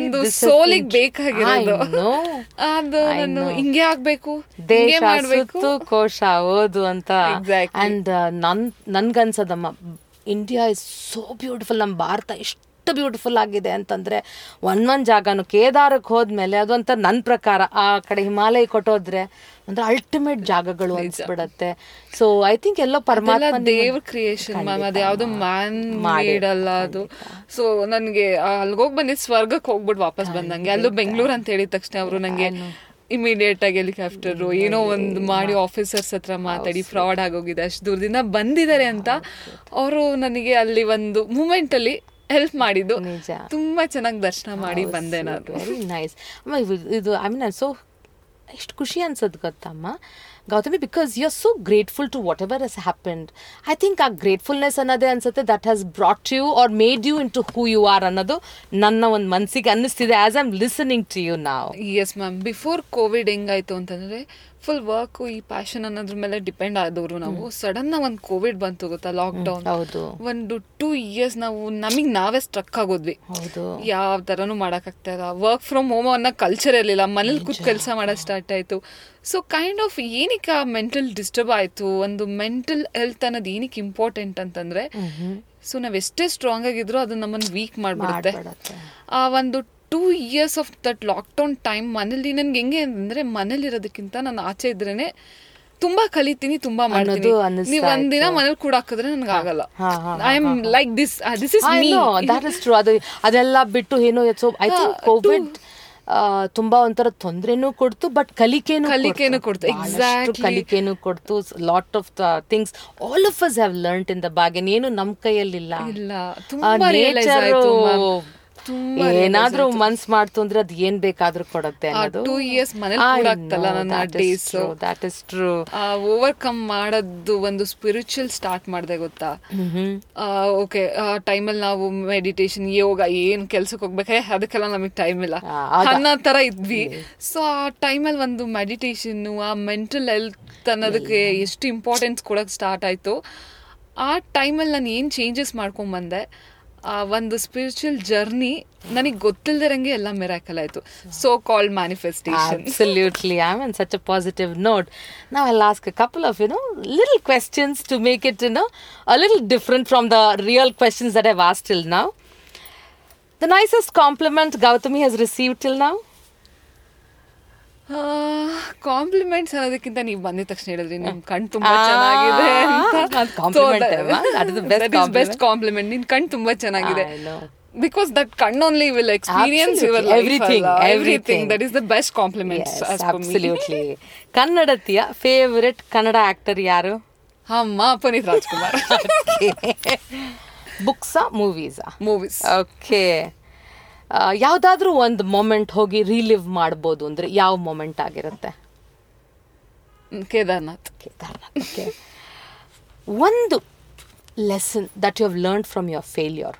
A: ಒಂದು ಸೋಲಿಗೆ ಬೇಕಾಗಿರೋದು. ಅದು ನಾನು ಹಿಂಗೆ ಆಗ್ಬೇಕು, ಹಿಂಗೆ ಮಾಡ್ಬೇಕು,
B: ಕೋಶ ಓದು ಅಂತ. ಅಂಡ್ ನನ್ ನನ್ಗನ್ಸದಮ್ಮ, ಇಂಡಿಯಾ ಇಸ್ ಸೋ ಬ್ಯೂಟಿಫುಲ್. ನಮ್ಮ ಭಾರತ ಎಷ್ಟು ಬ್ಯೂಟಿಫುಲ್ ಆಗಿದೆ ಅಂತಂದ್ರೆ ಒಂದೊಂದು ಜಾಗನು. ಕೇದಾರಕ್ಕೆ ಹೋದ್ಮೇಲೆ ಅದೊಂತ ನನ್ನ ಪ್ರಕಾರ ಆ ಕಡೆ ಹಿಮಾಲಯ ಕೊಟ್ಟೋದ್ರೆ ಅಂದ್ರೆ ಅಲ್ಟಿಮೇಟ್ ಜಾಗಗಳು ಅನ್ಸ್ಬಿಡತ್ತೆ. ಸೊ ಐ ಥಿಂಕ್ ಎಲ್ಲೋ ಪರಮಾತ್ಮ
A: ದೇವ್ರ ಕ್ರಿಯೇಷನ್ ಮ್ಯಾಮ್, ಅದು ಯಾವ್ದು ಮ್ಯಾನ್ ಮೇಡ್ ಅಲ್ಲ ಅದು. ಸೊ ನನ್ಗೆ ಅಲ್ಗೋಗಿ ಬಂದಿದ್ದು ಸ್ವರ್ಗಕ್ಕೆ ಹೋಗ್ಬಿಟ್ಟು ವಾಪಸ್ ಬಂದಂಗೆ. ಅಲ್ಲೂ ಬೆಂಗಳೂರು ಅಂತ ಹೇಳಿದ ತಕ್ಷಣ ಅವರು ನಂಗೆ ಇಮಿಡಿಯೇಟ್ ಆಗಿ ಹೆಲಿಕಾಪ್ಟರ್ ಏನೋ ಒಂದು ಮಾಡಿ ಆಫೀಸರ್ಸ್ ಹತ್ರ ಮಾತಾಡಿ ಫ್ರಾಡ್ ಆಗೋಗಿದೆ, ಅಷ್ಟು ದೂರದಿಂದ ಬಂದಿದ್ದಾರೆ ಅಂತ ಅವರು ನನಗೆ ಅಲ್ಲಿ ಒಂದು ಮೂಮೆಂಟ್ ಅಲ್ಲಿ ಹೆಲ್ಪ್ ಮಾಡಿದ್ದು. ತುಂಬಾ ಚೆನ್ನಾಗಿ ದರ್ಶನ ಮಾಡಿ ಬಂದೆ ನಾನು.
B: ವೆರಿ ನೈಸ್ ಅಮ್ಮ. ಇದು ಐ ಮೀನ್ ಸೊ ಎಷ್ಟು ಖುಷಿ ಅನ್ಸೋದು ಗೊತ್ತಮ್ಮ Gautami, because you are so grateful to whatever has happened. I think ಆ ಗ್ರೇಟ್ಫುಲ್ನೆಸ್ ಅನ್ನೋದೇ ಅನ್ಸುತ್ತೆ that has brought you are made you into who you are ಅನ್ನೋದು ನನ್ನ ಒಂದು ಮನಸ್ಸಿಗೆ ಅನ್ನಿಸ್ತಿದೆ as I am listening to you now.
A: Yes ma'am, before Covid ಹೆಂಗಾಯ್ತು ಅಂತಂದ್ರೆ ಫುಲ್ ವರ್ಕ್ ಈ ಪ್ಯಾಷನ್ ಅನ್ನೋದ್ರ ಮೇಲೆ ಡಿಪೆಂಡ್ ಆದವರು ನಾವು. ಸಡನ್ ಒಂದು ಕೋವಿಡ್ ಬಂತು ಗೊತ್ತಾ, ಲಾಕ್ಡೌನ್. ಒಂದು ಟೂ ಇಯರ್ಸ್ ನಾವು ನಮಗ್ ನಾವೇ ಸ್ಟ್ರಕ್ ಆಗೋದ್ವಿ. ಯಾವ ತರನು ಮಾಡಕ್ ಆಗ್ತಾ ಇಲ್ಲ. ವರ್ಕ್ ಫ್ರಮ್ ಹೋಮ್ ಅನ್ನೋ ಕಲ್ಚರ್ ಇರಲಿಲ್ಲ, ಮನೇಲಿ ಕೂತ್ ಕೆಲಸ ಮಾಡೋದು ಸ್ಟಾರ್ಟ್ ಆಯ್ತು. ಸೊ ಕೈಂಡ್ ಆಫ್ ಏನಕ್ಕೆ ಆ ಮೆಂಟಲ್ ಡಿಸ್ಟರ್ಬ್ ಆಯ್ತು, ಒಂದು ಮೆಂಟಲ್ ಹೆಲ್ತ್ ಅನ್ನೋದು ಏನಕ್ಕೆ ಇಂಪಾರ್ಟೆಂಟ್ ಅಂತಂದ್ರೆ, ಸೊ ನಾವ್ ಎಷ್ಟೇ ಸ್ಟ್ರಾಂಗ್ ಆಗಿದ್ರು ಅದು ನಮ್ಮನ್ನ ವೀಕ್ ಮಾಡ್ಬಿಡುತ್ತೆ. ಆ ಒಂದು two years of that lockdown time ಮನೇಲಿ ನನ್ಗೆ ಹೆಂಗೆ ಅಂದ್ರೆ, ಮನೇಲಿ ಇರೋದಕ್ಕಿಂತ ನಾನು ಆಚೆ ಇದ್ರೇನೆ ತುಂಬಾ ಕಲಿತೀನಿ, ತುಂಬಾ ಮಾಡ್ತೀನಿ. ನೀವ್ ಒಂದಿನ ಮನೇಲಿ ಕೂಡ ಹಾಕಿದ್ರೆ ನನ್ಗೆ ಆಗಲ್ಲ. I am like this this is me.
B: That is true. ಅದು ಅದೆಲ್ಲ ಬಿಟ್ಟು ಏನೋ ಐ ಥಿಂಕ್ ಕೋವಿಡ್ ತುಂಬಾ ಒಂಥರ ತೊಂದ್ರೆನೂ ಕೊಡ್ತು, ಬಟ್ ಕಲಿಕೆನೂ
A: ಕಲಿಕೆನೂ ಕೊಡ್ತು. ಎಕ್ಸಾಕ್ಟ್ಲಿ,
B: ಕಲಿಕೆನೂ ಕೊಡ್ತು. Lot of the things all of us have learned in the bargain. ಏನು ನಮ್ ಕೈಯಲ್ಲಿಲ್ಲ. ಏನಾದ್ರೂ ಮನ್ಸ್ ಮಾಡ್ತು ಅಂದ್ರೆ ಅದ್ ಏನ್ ಬೇಕಾದ್ರೂ ಕೊಡತ್ತೆ.
A: ಟೂ ಇಯರ್ಸ್ ಮನೇಲಿ ಓವರ್ಕಮ್ ಮಾಡೋದು ಒಂದು ಸ್ಪಿರಿಚುವಲ್ ಸ್ಟಾರ್ಟ್ ಮಾಡ್ದೆ ಗೊತ್ತಾ. ಓಕೆ, ಆ ಟೈಮಲ್ಲಿ ನಾವು ಮೆಡಿಟೇಷನ್, ಯೋಗ, ಏನ್ ಕೆಲ್ಸಕ್ಕೆ ಹೋಗ್ಬೇಕೆ ಅದಕ್ಕೆಲ್ಲ ನಮಗ್ ಟೈಮ್ ಇಲ್ಲ ಅನ್ನೋ ತರ ಇದ್ವಿ. ಸೊ ಆ ಟೈಮಲ್ಲಿ ಒಂದು ಮೆಡಿಟೇಷನ್, ಆ ಮೆಂಟಲ್ ಹೆಲ್ತ್ ಅನ್ನೋದಕ್ಕೆ ಎಷ್ಟು ಇಂಪಾರ್ಟೆನ್ಸ್ ಕೊಡಕ್ ಸ್ಟಾರ್ಟ್ ಆಯ್ತು. ಆ ಟೈಮಲ್ಲಿ ನಾನು ಏನ್ ಚೇಂಜಸ್ ಮಾಡ್ಕೊಂಡ್ ಬಂದೆ, ಆ ಒಂದು ಸ್ಪಿರಿಚುವಲ್ ಜರ್ನಿ ನನಗೆ ಗೊತ್ತಿಲ್ದಿರಂಗೆ ಎಲ್ಲ ಮಿರಾಕಲ್ ಆಯ್ತು. So called manifestation.
B: Absolutely. I'm on such a positive note. Now I'll ask a couple of, you know, little questions to make it, you know, a little different from the real questions that I've asked till now. The nicest compliment Gautami has received till now?
A: Compliments ಅನ್ನೋದಕ್ಕಿಂತ ನೀವು ಬಂದಿದ ತಕ್ಷಣ ಹೇಳಿದ್ರಿ ನಿಮ್ ಕಣ್ ತುಂಬಾ ಚೆನ್ನಾಗಿದೆ ಅಂತ. ಬೆಸ್ಟ್ ಕಾಂಪ್ಲಿಮೆಂಟ್, ನಿನ್ ಕಣ್ ತುಂಬಾ ಚೆನ್ನಾಗಿದೆ. Because that can only will experience Absolutely. Your life.
B: Everything, everything.
A: Everything. That is the best compliment.
B: Yes, as absolutely. For me. Kannadatiya favorite Kannada actor yaru?
A: Amma Punit Rajkumar.
B: Okay. Books or movies?
A: Movies.
B: Okay. ಯಾವುದಾದ್ರೂ ಒಂದು moment ಹೋಗಿ relieve ಮಾಡ್ಬೋದು ಅಂದ್ರೆ ಯಾವ moment ಆಗಿರುತ್ತೆ?
A: Kedarnath.
B: Kedarnath. Okay. ಒಂದು lesson that you have learned from your failure?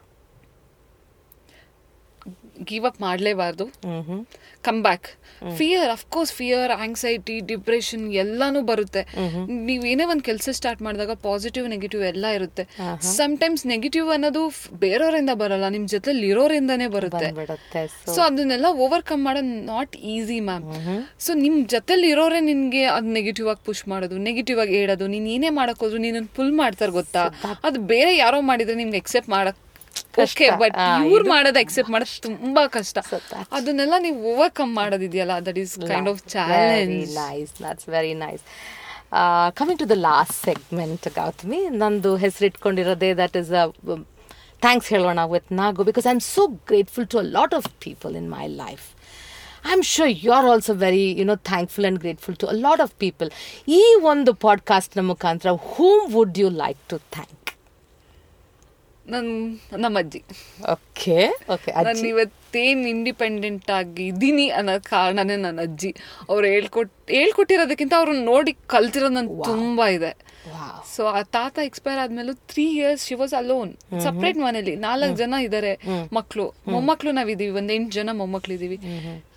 A: Give up ಮಾಡಲೇಬಾರ್ದು, come back. Fear, of course fear, anxiety, depression ಎಲ್ಲಾನು ಬರುತ್ತೆ. ನೀವೇನೇ ಒಂದು ಕೆಲಸ ಸ್ಟಾರ್ಟ್ ಮಾಡಿದಾಗ ಪಾಸಿಟಿವ್ ನೆಗೆಟಿವ್ ಎಲ್ಲ ಇರುತ್ತೆ. ಸಮ್ಟೈಮ್ಸ್ ನೆಗೆಟಿವ್ ಅನ್ನೋದು ಬೇರೆಯವರಿಂದ ಬರಲ್ಲ, ನಿಮ್ ಜೊತೆಲಿ ಇರೋರಿಂದಾನೇ ಬರುತ್ತೆ. ಸೊ ಅದನ್ನೆಲ್ಲ ಓವರ್ಕಮ್ ಮಾಡೋದು ನಾಟ್ ಈಸಿ ಮ್ಯಾಮ್. ಸೊ ನಿಮ್ ಜೊತೆಲಿ ಇರೋರೇ ನಿನ್ಗೆ ಅದ್ ನೆಗೆಟಿವ್ ಆಗಿ ಪುಷ್ ಮಾಡೋದು, ನೆಗೆಟಿವ್ ಆಗಿ ಹೇಳೋದು, ನೀನ್ ಏನೇ ಮಾಡಕ್ ಹೋದ್ರು ನೀನ್ ಪುಲ್ ಮಾಡ್ತಾರ ಗೊತ್ತಾ. ಅದು ಬೇರೆ ಯಾರೋ ಮಾಡಿದ್ರೆ ನಿಮ್ಗೆ ಎಕ್ಸೆಪ್ಟ್ ಮಾಡಕ್ ಓಕೆ, ಬಟ್ ಇವ್ರು ಮಾಡೋದು ಎಕ್ಸೆಪ್ಟ್ ಮಾಡೋದು ತುಂಬಾ ಕಷ್ಟ. ಅದನ್ನೆಲ್ಲ ನೀವು ಓವರ್ಕಮ್ ಮಾಡೋದಿದೆಯಲ್ಲ, that is kind of challenge.
B: Nice, that's very nice. Coming to the last segment Gautami, ನಂದು ಹೆಸರು ಇಟ್ಕೊಂಡಿರೋದೇ ದಟ್ ಇಸ್ ಥ್ಯಾಂಕ್ಸ್ ಹೇಳೋಣ with Nagu, because I am so grateful to a lot of people in my life. I'm sure you're also very, you know, thankful and grateful to a lot of people. ಈ ಒಂದು podcast ನ ಮುಖಾಂತರ whom would you like to thank?
A: ನನ್ ನಮ್ಮ ಅಜ್ಜಿ.
B: Okay okay.
A: ನಾನು ಇವತ್ತೇನು independent ಆಗಿ ಇದ್ದೀನಿ ಅನ್ನೋ ಕಾರಣನೇ ನನ್ನ ಅಜ್ಜಿ. ಅವ್ರು ಹೇಳ್ಕೊಟ್ ಹೇಳ್ಕೊಟ್ಟಿರೋದಕ್ಕಿಂತ ಅವ್ರು ನೋಡಿ ಕಲ್ತಿರೋದು ನನ್ ತುಂಬಾ ಇದೆ. ಸೊ ಆ ತಾತ ಎಕ್ಸ್ಪೈರ್ ಆದ್ಮೇಲೂ three years she was alone, separate ಮನೇಲಿ. ನಾಲ್ಕು ಜನ ಇದಾರೆ ಮಕ್ಳು, ಮೊಮ್ಮಕ್ಳು ನಾವಿದೀವಿ, ಒಂದ್ ಎಂಟು ಜನ ಮೊಮ್ಮಕ್ಳು ಇದೀವಿ.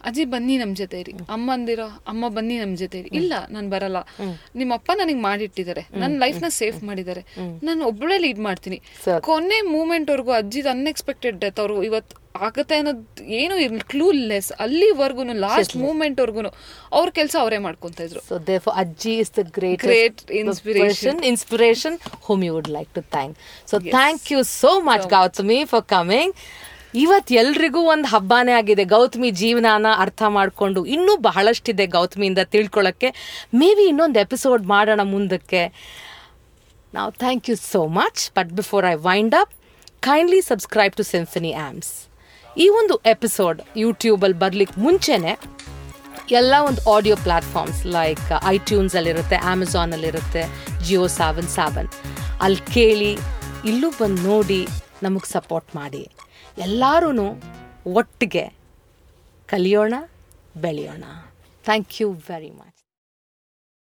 A: ಅಜ್ಜಿ ಬನ್ನಿ ನಮ್ಮ ಜೊತೆ ಇರಿ, ಅಮ್ಮ ಅಂದಿರೋ ಅಮ್ಮ ಬನ್ನಿ ನಮ್ಮ ಜೊತೆ ಇರಿ, ಇಲ್ಲ ನಾನು ಬರಲ್ಲ, ನಿಮ್ಮಪ್ಪ ನನಗೆ ಮಾಡಿಟ್ಟಿದ್ದಾರೆ, ನನ್ನ ಲೈಫ್ನ ಸೇಫ್ ಮಾಡಿದ್ದಾರೆ, ನಾನು ಒಬ್ಬಳೇ ಲೀಡ್ ಮಾಡ್ತೀನಿ. ಕೊನೆ ಮೂಮೆಂಟ್ ವರ್ಗು ಅಜ್ಜಿದ್ ಅನ್ಎಕ್ಸ್ಪೆಕ್ಟೆಡ್ ಡೆತ್, ಅವ್ರು ಇವತ್ತು ಆಗತ್ತೆ ಅನ್ನೋದು ಏನು ಇರ್ಲಿ, ಕ್ಲೂ ಲೆಸ್, ಅಲ್ಲಿವರೆಗೂ ಲಾಸ್ಟ್ ಮೂಮೆಂಟ್ ವರ್ಗು ಅವ್ರ ಕೆಲಸ ಅವರೇ ಮಾಡ್ಕೊಂತ ಇದ್ರು.
B: So therefore Ajji is the great
A: great inspiration
B: inspiration whom you would like to thank. So yes. Thank you so much so Gautami for coming. ಇವತ್ತು ಎಲ್ರಿಗೂ ಒಂದು ಹಬ್ಬನೇ ಆಗಿದೆ. ಗೌತಮಿ ಜೀವನಾನ ಅರ್ಥ ಮಾಡಿಕೊಂಡು ಇನ್ನೂ ಬಹಳಷ್ಟಿದೆ ಗೌತಮಿಯಿಂದ ತಿಳ್ಕೊಳ್ಳೋಕ್ಕೆ. ಮೇ ಬಿ ಇನ್ನೊಂದು ಎಪಿಸೋಡ್ ಮಾಡೋಣ ಮುಂದಕ್ಕೆ. ನಾವು thank you so much. But before I wind up, kindly subscribe to Symphony Ams. ಈ ಒಂದು ಎಪಿಸೋಡ್ ಯೂಟ್ಯೂಬಲ್ಲಿ ಬರ್ಲಿಕ್ಕೆ ಮುಂಚೆನೆ ಎಲ್ಲ ಒಂದು ಆಡಿಯೋ ಪ್ಲ್ಯಾಟ್ಫಾರ್ಮ್ಸ್ ಲೈಕ್ ಐಟ್ಯೂನ್ಸಲ್ಲಿರುತ್ತೆ, ಅಮೆಝಾನಲ್ಲಿರುತ್ತೆ, ಜಿಯೋ ಸೆವೆನ್ ಸೆವೆನ್ ಅಲ್ಲಿ ಕೇಳಿ, ಇಲ್ಲೂ ಬಂದು ನೋಡಿ ನಮಗೆ ಸಪೋರ್ಟ್ ಮಾಡಿ. ಎಲ್ಲರೂ ಒಟ್ಟಿಗೆ ಕಲಿಯೋಣ, ಬೆಳೆಯೋಣ. Thank you very much.